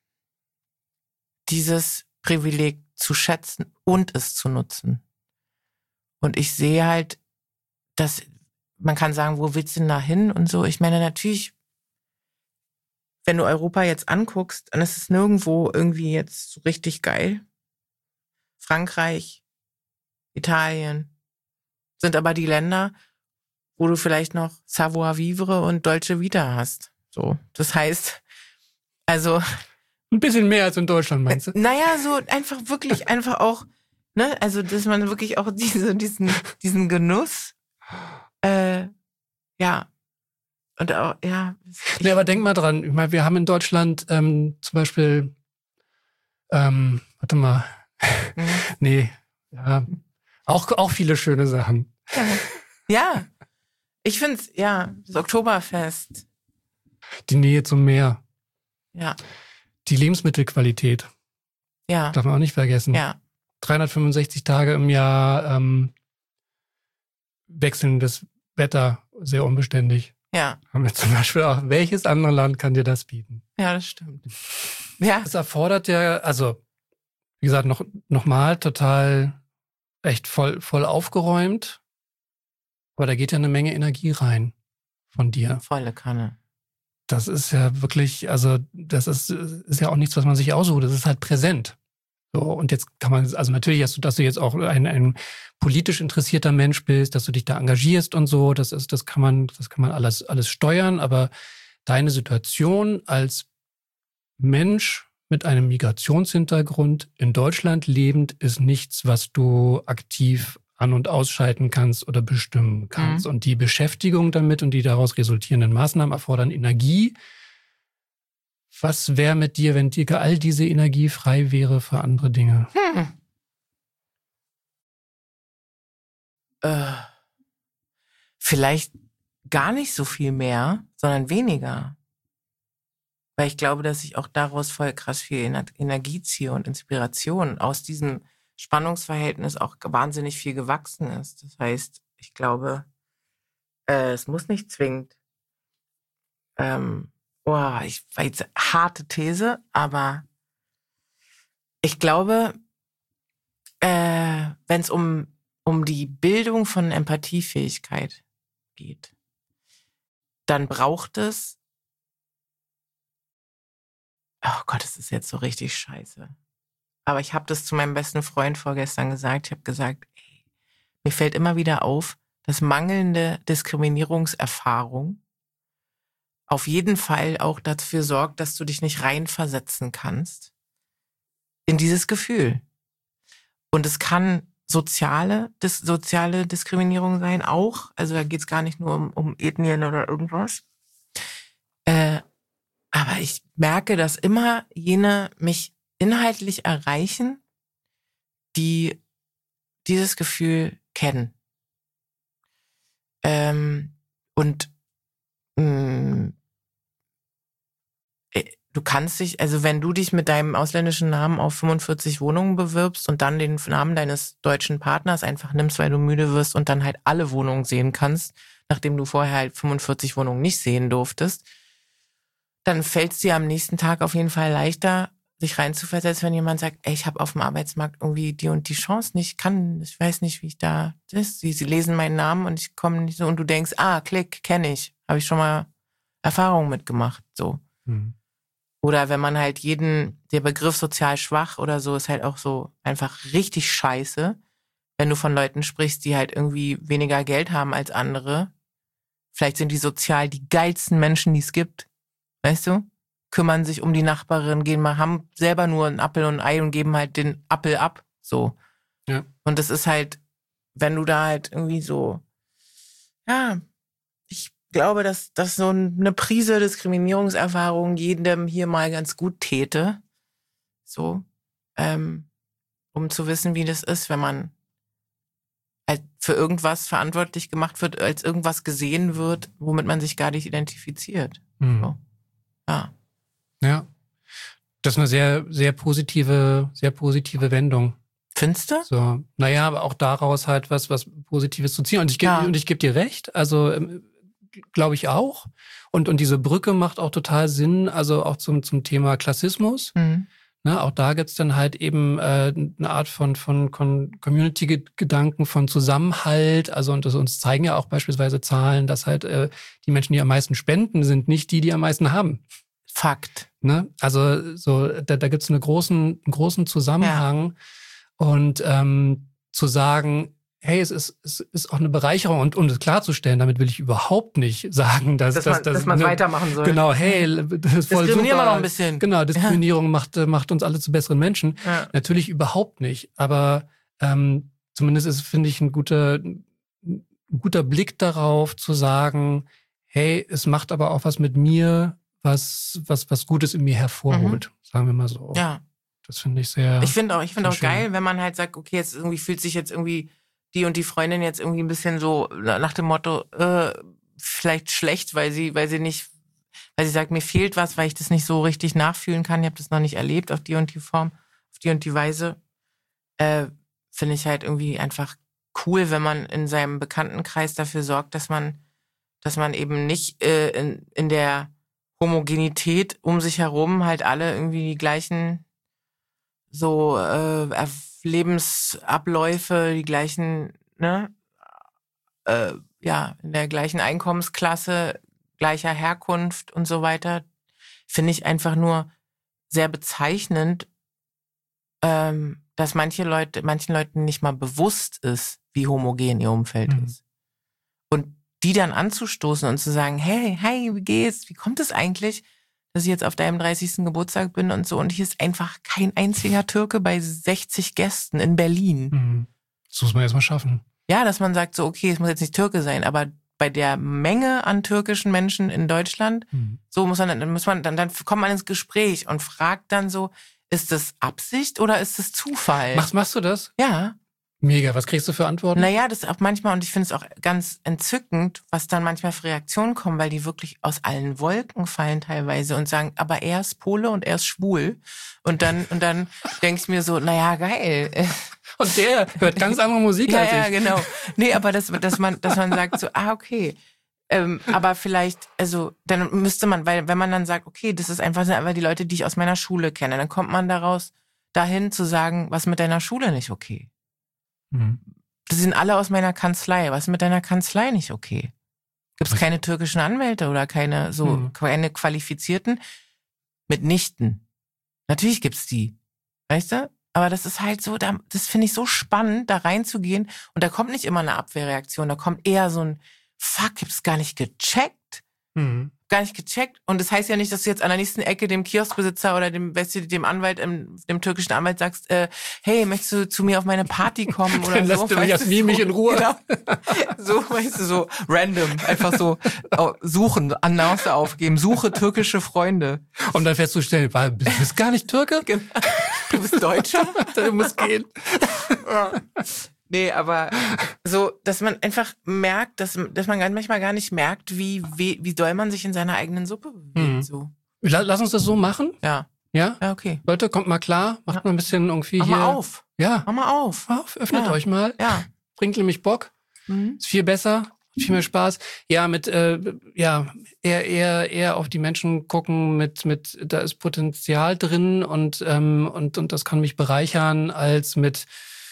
dieses Privileg zu schätzen und es zu nutzen. Und ich sehe halt, dass man kann sagen, wo willst du denn da hin und so. Ich meine, natürlich, wenn du Europa jetzt anguckst, dann ist es nirgendwo irgendwie jetzt so richtig geil. Frankreich, Italien sind aber die Länder, wo du vielleicht noch Savoir-vivre und Dolce Vita hast. So, das heißt, also ein bisschen mehr als in Deutschland, meinst du? Naja, so einfach wirklich einfach auch, ne, also dass man wirklich auch diese, diesen, diesen Genuss, äh, ja, und auch, ja. Nee, aber denk mal dran, ich meine, wir haben in Deutschland ähm, zum Beispiel, ähm, warte mal, mhm. nee, ja, auch, auch viele schöne Sachen. Ja, ja. Ich find's, ja, das Oktoberfest. Die Nähe zum Meer. Ja. Die Lebensmittelqualität. Ja. Darf man auch nicht vergessen. Ja. dreihundertfünfundsechzig Tage im Jahr ähm, wechselndes Wetter, sehr unbeständig. Ja. Haben wir zum Beispiel auch, welches andere Land kann dir das bieten? Ja, das stimmt. Ja. Das erfordert ja, also, wie gesagt, noch, noch mal total echt voll, voll aufgeräumt. Aber da geht ja eine Menge Energie rein von dir. Volle Kanne. Das ist ja wirklich, also das ist, ist ja auch nichts, was man sich aussucht. Das ist halt präsent. So, und jetzt kann man, also natürlich, dass du, dass du jetzt auch ein, ein politisch interessierter Mensch bist, dass du dich da engagierst und so, das ist, das kann man, das kann man alles, alles steuern. Aber deine Situation als Mensch mit einem Migrationshintergrund in Deutschland lebend ist nichts, was du aktiv an- und ausschalten kannst oder bestimmen kannst. Mhm. Und die Beschäftigung damit und die daraus resultierenden Maßnahmen erfordern Energie. Was wäre mit dir, wenn dir all diese Energie frei wäre für andere Dinge? Hm. Äh, vielleicht gar nicht so viel mehr, sondern weniger. Weil ich glaube, dass ich auch daraus voll krass viel Energie ziehe und Inspiration aus diesem Spannungsverhältnis auch wahnsinnig viel gewachsen ist. Das heißt, ich glaube, äh, es muss nicht zwingend, ähm, oh, ich war jetzt harte These, aber ich glaube, äh, wenn es um, um die Bildung von Empathiefähigkeit geht, dann braucht es, oh Gott, das ist jetzt so richtig scheiße. Aber ich habe das zu meinem besten Freund vorgestern gesagt. Ich habe gesagt, ey, mir fällt immer wieder auf, dass mangelnde Diskriminierungserfahrung auf jeden Fall auch dafür sorgt, dass du dich nicht reinversetzen kannst in dieses Gefühl. Und es kann soziale, dis, soziale Diskriminierung sein auch. Also da geht es gar nicht nur um, um Ethnien oder irgendwas. Äh, aber ich merke, dass immer jene mich inhaltlich erreichen, die dieses Gefühl kennen. Ähm, und mh, du kannst dich, also wenn du dich mit deinem ausländischen Namen auf fünfundvierzig Wohnungen bewirbst und dann den Namen deines deutschen Partners einfach nimmst, weil du müde wirst und dann halt alle Wohnungen sehen kannst, nachdem du vorher halt fünfundvierzig Wohnungen nicht sehen durftest, dann fällt es dir am nächsten Tag auf jeden Fall leichter, sich reinzuversetzen, wenn jemand sagt, ey, ich habe auf dem Arbeitsmarkt irgendwie die und die Chance nicht, ich kann, ich weiß nicht, wie ich da das. Sie, sie lesen meinen Namen und ich komme nicht so und du denkst, ah, klick, kenne ich, habe ich schon mal Erfahrungen mitgemacht, so. Mhm. Oder wenn man halt jeden, der Begriff sozial schwach oder so ist halt auch so einfach richtig scheiße, wenn du von Leuten sprichst, die halt irgendwie weniger Geld haben als andere, Vielleicht sind die sozial die geilsten Menschen, die es gibt. Weißt du? Kümmern sich um die Nachbarin, gehen mal, haben selber nur einen Apfel und ein Ei und geben halt den Apfel ab. So. Ja. Und das ist halt, wenn du da halt irgendwie so, ja, ich glaube, dass, dass so eine Prise Diskriminierungserfahrung jedem hier mal ganz gut täte. So. Ähm, um zu wissen, wie das ist, wenn man halt für irgendwas verantwortlich gemacht wird, als irgendwas gesehen wird, womit man sich gar nicht identifiziert. Mhm. So. Ja. Ja. Das ist eine sehr, sehr positive, sehr positive Wendung. Findest du? So, naja, aber auch daraus halt was, was Positives zu ziehen. Und ich gebe Ja. und ich gebe dir recht. Also ähm, glaube ich auch. Und und diese Brücke macht auch total Sinn. Also auch zum zum Thema Klassismus. Mhm. Ne, auch da gibt's dann halt eben äh, eine Art von von, von Community-Gedanken, von Zusammenhalt. Also und das uns zeigen ja auch beispielsweise Zahlen, dass halt äh, die Menschen, die am meisten spenden, sind nicht die, die am meisten haben. Fakt. Ne? Also so da, da gibt's einen großen, einen großen Zusammenhang. Ja. Und ähm, zu sagen, hey, es ist, es ist auch eine Bereicherung und um das klarzustellen, damit will ich überhaupt nicht sagen, dass, dass, dass, man, dass, dass man ne, weitermachen soll. Genau, hey, das ist voll Diskriminieren super. wir noch ein bisschen. Genau, Diskriminierung ja. macht, macht uns alle zu besseren Menschen. Ja. Natürlich überhaupt nicht, aber ähm, zumindest ist, finde ich, ein guter, ein guter Blick darauf zu sagen, hey, es macht aber auch was mit mir, was, was, was Gutes in mir hervorholt, mhm. sagen wir mal so. Ja. Das finde ich sehr. Ich finde auch, ich finde auch schön. geil, wenn man halt sagt, okay, jetzt irgendwie fühlt sich jetzt irgendwie die und die Freundin jetzt irgendwie ein bisschen so nach dem Motto, äh, vielleicht schlecht, weil sie, weil sie nicht, weil sie sagt, mir fehlt was, weil ich das nicht so richtig nachfühlen kann. Ich habe das noch nicht erlebt auf die und die Form, auf die und die Weise. Äh, finde ich halt irgendwie einfach cool, wenn man in seinem Bekanntenkreis dafür sorgt, dass man, dass man eben nicht äh, in, in der Homogenität um sich herum halt alle irgendwie die gleichen so äh, Lebensabläufe, die gleichen, ne, äh, ja, in der gleichen Einkommensklasse, gleicher Herkunft und so weiter, finde ich einfach nur sehr bezeichnend, ähm, dass manche Leute, manchen Leuten nicht mal bewusst ist, wie homogen ihr Umfeld mhm. ist. Und die dann anzustoßen und zu sagen, hey, hey, wie geht's? Wie kommt es eigentlich, dass ich jetzt auf deinem dreißigsten Geburtstag bin und so und hier ist einfach kein einziger Türke bei sechzig Gästen in Berlin. Mhm. Das muss man erstmal schaffen. Ja, dass man sagt so, okay, es muss jetzt nicht Türke sein, aber bei der Menge an türkischen Menschen in Deutschland, mhm. so muss man, dann muss man, dann, dann kommt man ins Gespräch und fragt dann so, ist das Absicht oder ist das Zufall? Machst, machst du das? Ja. Mega, was kriegst du für Antworten? Naja, das ist auch manchmal, und ich finde es auch ganz entzückend, was dann manchmal für Reaktionen kommen, weil die wirklich aus allen Wolken fallen teilweise und sagen, aber er ist Pole und er ist schwul. Und dann, und dann denke ich mir so, naja, geil. Und der hört ganz andere Musik ja, als ich. Ja, genau. Nee, aber dass, dass man, dass man sagt so, ah, okay. Ähm, aber vielleicht, also, dann müsste man, weil, wenn man dann sagt, okay, das ist einfach, sind einfach die Leute, die ich aus meiner Schule kenne, dann kommt man daraus, dahin zu sagen, was mit deiner Schule nicht okay. Mhm. Das sind alle aus meiner Kanzlei. Was ist mit deiner Kanzlei nicht okay? Gibt es keine türkischen Anwälte oder keine so mhm. keine qualifizierten? Mitnichten. Natürlich gibt's die. Weißt du? Aber das ist halt so, das finde ich so spannend, da reinzugehen. Und da kommt nicht immer eine Abwehrreaktion. Da kommt eher so ein Fuck, ich hab's gar nicht gecheckt. Mhm. Gar nicht gecheckt. Und das heißt ja nicht, dass du jetzt an der nächsten Ecke dem Kioskbesitzer oder dem, weißt du, dem Anwalt, dem, dem türkischen Anwalt sagst, äh, hey, möchtest du zu mir auf meine Party kommen oder Dann so? Lässt du mich als Mimik so, in Ruhe. Genau. So, weißt du, so random. Einfach so suchen, Annonce aufgeben, suche türkische Freunde. Und dann festzustellen, du bist gar nicht Türke? Genau. Du bist Deutscher? Du musst gehen. Ja. Nee, aber so, dass man einfach merkt, dass, dass man manchmal gar nicht merkt, wie, wie, wie doll man sich in seiner eigenen Suppe bewegt. Mhm. So. Lass uns das so machen. Ja. Ja? Ja, okay. Leute, kommt mal klar, macht ja. mal ein bisschen irgendwie Mach hier. Mach mal auf. Ja. Mach mal auf. Mach auf, öffnet ja. euch mal. Ja. Bringt nämlich Bock. Mhm. Ist viel besser, viel mehr Spaß. Ja, mit, äh, ja, eher, eher, eher auf die Menschen gucken mit, mit, da ist Potenzial drin und, ähm, und, und das kann mich bereichern, als mit,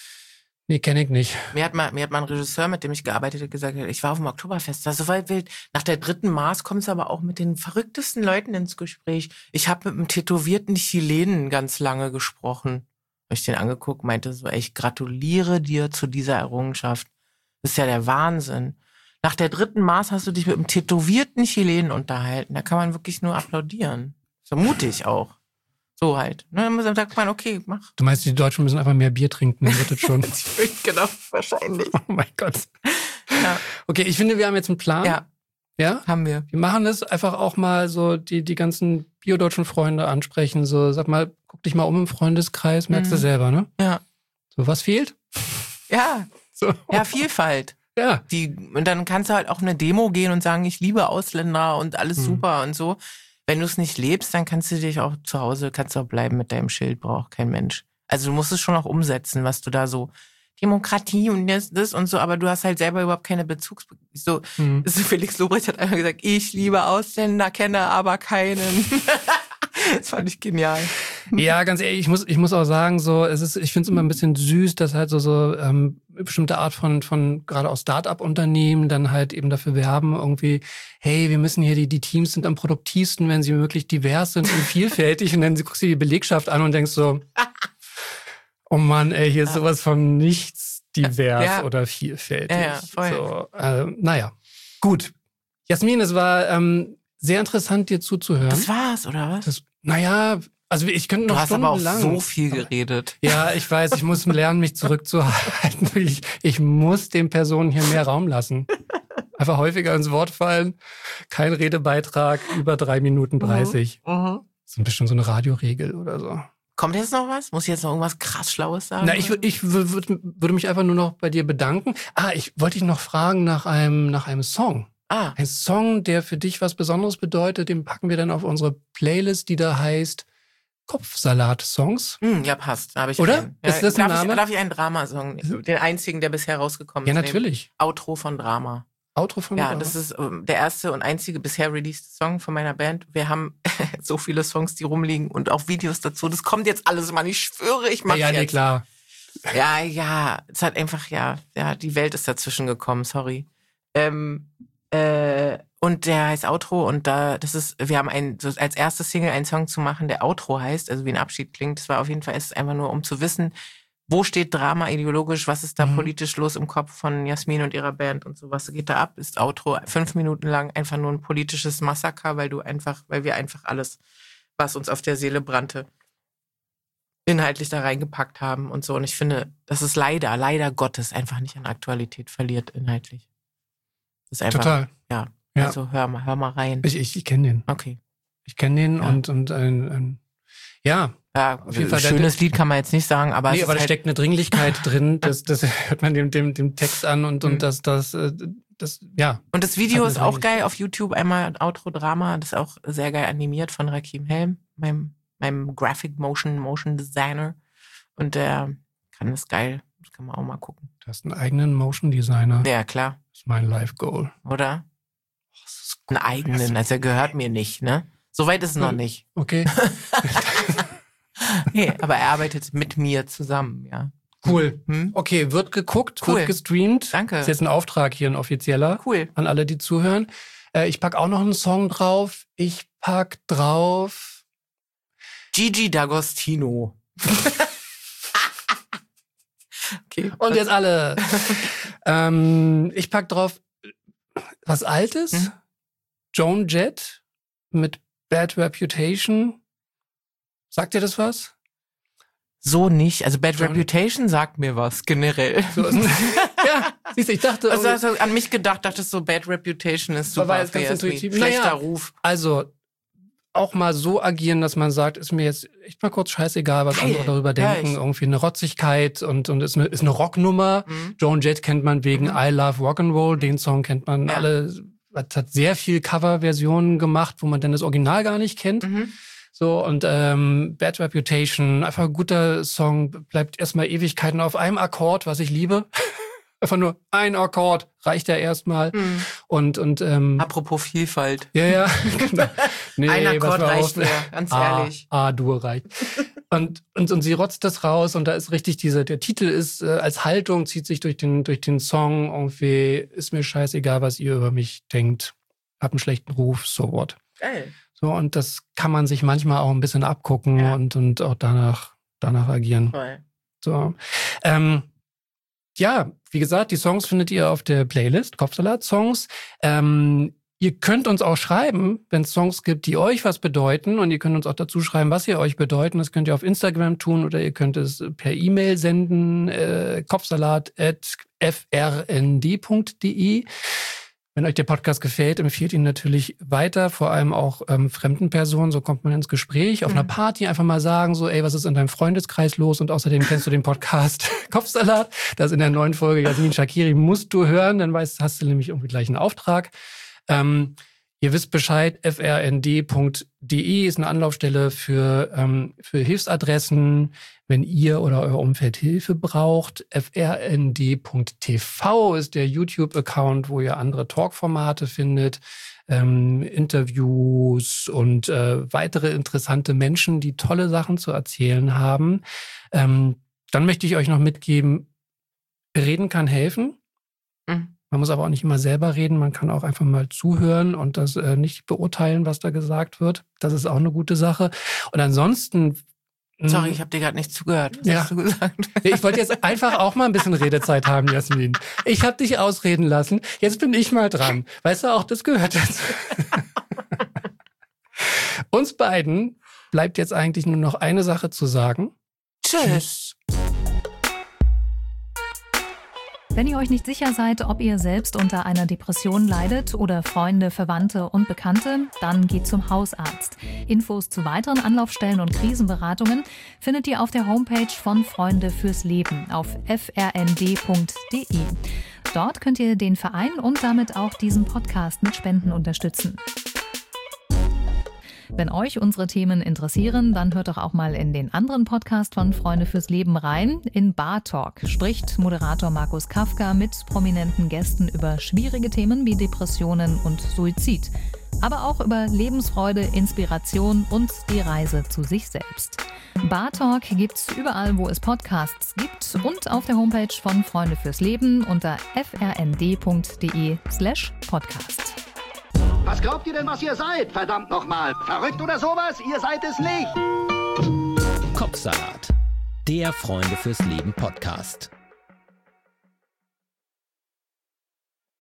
nee, kenne ich nicht. Mir hat, mal, mir hat mal ein Regisseur, mit dem ich gearbeitet habe, gesagt, ich war auf dem Oktoberfest, das war so weit wild. Nach der dritten Maß kommt es aber auch mit den verrücktesten Leuten ins Gespräch. Ich habe mit einem tätowierten Chilenen ganz lange gesprochen. Habe ich den angeguckt, meinte so, ey, ich gratuliere dir zu dieser Errungenschaft. Das ist ja der Wahnsinn. Nach der dritten Maß hast du dich mit einem tätowierten Chilenen unterhalten. Da kann man wirklich nur applaudieren. So mutig auch. So halt. Ne? Dann sagt man, okay, mach. Du meinst, die Deutschen müssen einfach mehr Bier trinken, dann wird das schon. Genau, wahrscheinlich. Oh mein Gott. Ja. Okay, ich finde, wir haben jetzt einen Plan. Ja. Ja? Haben wir. Wir machen das einfach auch mal so, die, die ganzen biodeutschen Freunde ansprechen. So, sag mal, guck dich mal um im Freundeskreis, merkst Mhm. du selber, ne? Ja. So, was fehlt? Ja. So. Ja, Vielfalt. Ja. Die, und dann kannst du halt auch eine Demo gehen und sagen, ich liebe Ausländer und alles Mhm. super und so. Wenn du es nicht lebst, dann kannst du dich auch zu Hause, kannst du auch bleiben mit deinem Schild, braucht kein Mensch. Also du musst es schon auch umsetzen, was du da so, Demokratie und das, das und so, aber du hast halt selber überhaupt keine Bezugs... So, Mhm. so Felix Lobrecht hat einmal gesagt, ich liebe Ausländer, kenne aber keinen. Das fand ich genial. Ja, ganz ehrlich, ich muss, ich muss auch sagen, so, es ist, ich finde es immer ein bisschen süß, dass halt so, so ähm, bestimmte Art von, von gerade auch Start-up-Unternehmen dann halt eben dafür werben, irgendwie, hey, wir müssen hier, die, die Teams sind am produktivsten, wenn sie möglichst divers sind und vielfältig. Und dann guckst du die Belegschaft an und denkst so, oh Mann, ey, hier ist sowas von nichts divers Ja. oder vielfältig. Ja, ja, voll. So, äh, naja, gut. Jasmin, es war ähm, sehr interessant, dir zuzuhören. Das war's, oder was? Das, naja, also ich könnte noch Du hast aber auch stundenlang. so viel geredet. Ja, ich weiß, ich muss lernen, mich zurückzuhalten. Ich, ich muss den Personen hier mehr Raum lassen. Einfach häufiger ins Wort fallen. Kein Redebeitrag über drei Minuten dreißig. Mhm. Das ist bestimmt so eine Radioregel oder so. Kommt jetzt noch was? Muss ich jetzt noch irgendwas krass Schlaues sagen? Na, ich, wür- ich wür- würd, würde mich einfach nur noch bei dir bedanken. Ah, ich wollte dich noch fragen nach einem, nach einem Song. Ah, Ein Song, der für dich was Besonderes bedeutet, den packen wir dann auf unsere Playlist, die da heißt Kopfsalat-Songs. hm, ja, passt. Da hab ich Oder? einen. Ja, Ist das ein darf Name? Ich, darf ich einen Dramasong? Den einzigen, der bisher rausgekommen Ja, ist. natürlich. nehmen? Outro von Drama. Outro von Ja, das ist ähm, der erste und einzige bisher released Song von meiner Band. Wir haben so viele Songs, die rumliegen und auch Videos dazu. Das kommt jetzt alles, Mann. Ich schwöre, ich mach Ja, ja, nee, jetzt. klar. Ja, ja, es hat einfach, ja, ja, die Welt ist dazwischen gekommen, sorry. Ähm, äh, und der heißt Outro und da, das ist, wir haben ein, so als erste Single einen Song zu machen, der Outro heißt, also wie ein Abschied klingt. Das war auf jeden Fall erst einfach nur, um zu wissen, wo steht Drama ideologisch, was ist da Mhm. politisch los im Kopf von Jasmin und ihrer Band und so, was geht da ab? Ist Outro fünf Minuten lang einfach nur ein politisches Massaker, weil du einfach, weil wir einfach alles, was uns auf der Seele brannte, inhaltlich da reingepackt haben und so. Und ich finde, dass es leider, leider Gottes einfach nicht an Aktualität verliert, inhaltlich. Das ist einfach, Total. ja. Ja. Also hör mal, hör mal rein. Ich, ich, ich kenne den. Okay. Ich kenne den Ja. und, und ein, ein ja, Ja, Auf jeden Fall, schönes Lied kann man jetzt nicht sagen, aber nee, es aber ist da halt, steckt eine Dringlichkeit drin. Das, das hört man dem, dem, dem Text an und, und Mhm. das, das, äh, das, ja. und das Video hat ist eine auch geil auf YouTube, einmal Outro Drama, das ist auch sehr geil animiert von Rakim Helm, meinem, meinem Graphic Motion, Motion Designer. Und der kann das geil, das kann man auch mal gucken. Du hast einen eigenen Motion Designer. Ja, klar, Das ist mein Life Goal. oder? Das ist Einen eigenen, also er gehört mir nicht, ne? Soweit ist es noch nicht. Okay, Nee, aber er arbeitet mit mir zusammen, ja. cool. Hm? Okay, wird geguckt, Cool. wird gestreamt. Danke. Ist jetzt ein Auftrag hier, ein offizieller. Cool. An alle, die zuhören. Äh, ich pack auch noch einen Song drauf. Ich pack drauf. Gigi D'Agostino. Okay. Und jetzt alle. ähm, ich pack drauf was Altes. Hm? Joan Jett mit Bad Reputation. Sagt dir das was? So nicht. Also Bad John- Reputation sagt mir was, generell. So ist ja, siehst du, ich dachte. Also hast du an mich gedacht, dachtest so, Bad Reputation ist super. war jetzt für ganz Jasmin. intuitiv. Schlechter Naja. Ruf. Also auch mal so agieren, dass man sagt, ist mir jetzt echt mal kurz scheißegal, was Geil. andere darüber Hör denken. ich. Irgendwie eine Rotzigkeit und, und ist eine, ist eine Rocknummer. Mhm. Joan Jett kennt man wegen Mhm. I Love Rock'n'Roll. Den Song kennt man Ja. alle. Es hat sehr viel Coverversionen gemacht, wo man dann das Original gar nicht kennt. Mhm. So, und ähm, Bad Reputation, einfach ein guter Song, bleibt erstmal Ewigkeiten auf einem Akkord, was ich liebe. Einfach nur ein Akkord reicht ja erstmal. Mhm. Und, und ähm, Apropos Vielfalt. ja, ja, genau. Nee, Ein pass Akkord mal reicht auf. mir, ganz A, ehrlich. A-Dur reicht. Und, und, und sie rotzt das raus und da ist richtig diese, der Titel ist äh, als Haltung, zieht sich durch den, durch den Song irgendwie, ist mir scheißegal, was ihr über mich denkt. Hab einen schlechten Ruf, so what. Geil. So, und das kann man sich manchmal auch ein bisschen abgucken Ja. und, und auch danach, danach agieren. Toll. So. Ähm, ja, wie gesagt, die Songs findet ihr auf der Playlist, Kopfsalat-Songs. Ähm, ihr könnt uns auch schreiben, wenn es Songs gibt, die euch was bedeuten. Und ihr könnt uns auch dazu schreiben, was ihr euch bedeuten. Das könnt ihr auf Instagram tun oder ihr könnt es per E-Mail senden, äh, kopfsalat at f r n d punkt d e. Wenn euch der Podcast gefällt, empfiehlt ihn natürlich weiter, vor allem auch ähm, fremden Personen, so kommt man ins Gespräch. Auf mhm. einer Party einfach mal sagen, so, ey, was ist in deinem Freundeskreis los? Und außerdem kennst du den Podcast Kopfsalat. Das in der neuen Folge Jasmin Shakiri musst du hören, dann weißt, hast du nämlich irgendwie gleich einen Auftrag. Ähm, ihr wisst Bescheid, f r n d punkt d e ist eine Anlaufstelle für, ähm, für Hilfsadressen, wenn ihr oder euer Umfeld Hilfe braucht. f r n d punkt t v ist der YouTube-Account, wo ihr andere Talkformate findet, ähm, Interviews und äh, weitere interessante Menschen, die tolle Sachen zu erzählen haben. Ähm, dann möchte ich euch noch mitgeben, reden kann helfen. Mhm. Man muss aber auch nicht immer selber reden, man kann auch einfach mal zuhören und das äh, nicht beurteilen, was da gesagt wird. Das ist auch eine gute Sache. Und ansonsten... Sorry, ich habe dir gerade nicht zugehört. Was ja. hast du gesagt? Ich wollte jetzt einfach auch mal ein bisschen Redezeit haben, Jasmin. Ich habe dich ausreden lassen, jetzt bin ich mal dran. Weißt du, auch das gehört dazu. Uns beiden bleibt jetzt eigentlich nur noch eine Sache zu sagen. Tschüss. Wenn ihr euch nicht sicher seid, ob ihr selbst unter einer Depression leidet oder Freunde, Verwandte und Bekannte, dann geht zum Hausarzt. Infos zu weiteren Anlaufstellen und Krisenberatungen findet ihr auf der Homepage von Freunde fürs Leben auf f r n d punkt d e. Dort könnt ihr den Verein und damit auch diesen Podcast mit Spenden unterstützen. Wenn euch unsere Themen interessieren, dann hört doch auch mal in den anderen Podcast von Freunde fürs Leben rein. In Bar Talk spricht Moderator Markus Kafka mit prominenten Gästen über schwierige Themen wie Depressionen und Suizid. Aber auch über Lebensfreude, Inspiration und die Reise zu sich selbst. Bar Talk gibt's überall, wo es Podcasts gibt und auf der Homepage von Freunde fürs Leben unter f r n d punkt d e slash podcast. Was glaubt ihr denn, was ihr seid? Verdammt nochmal. Verrückt oder sowas? Ihr seid es nicht. Kopfsalat, der Freunde fürs Leben Podcast.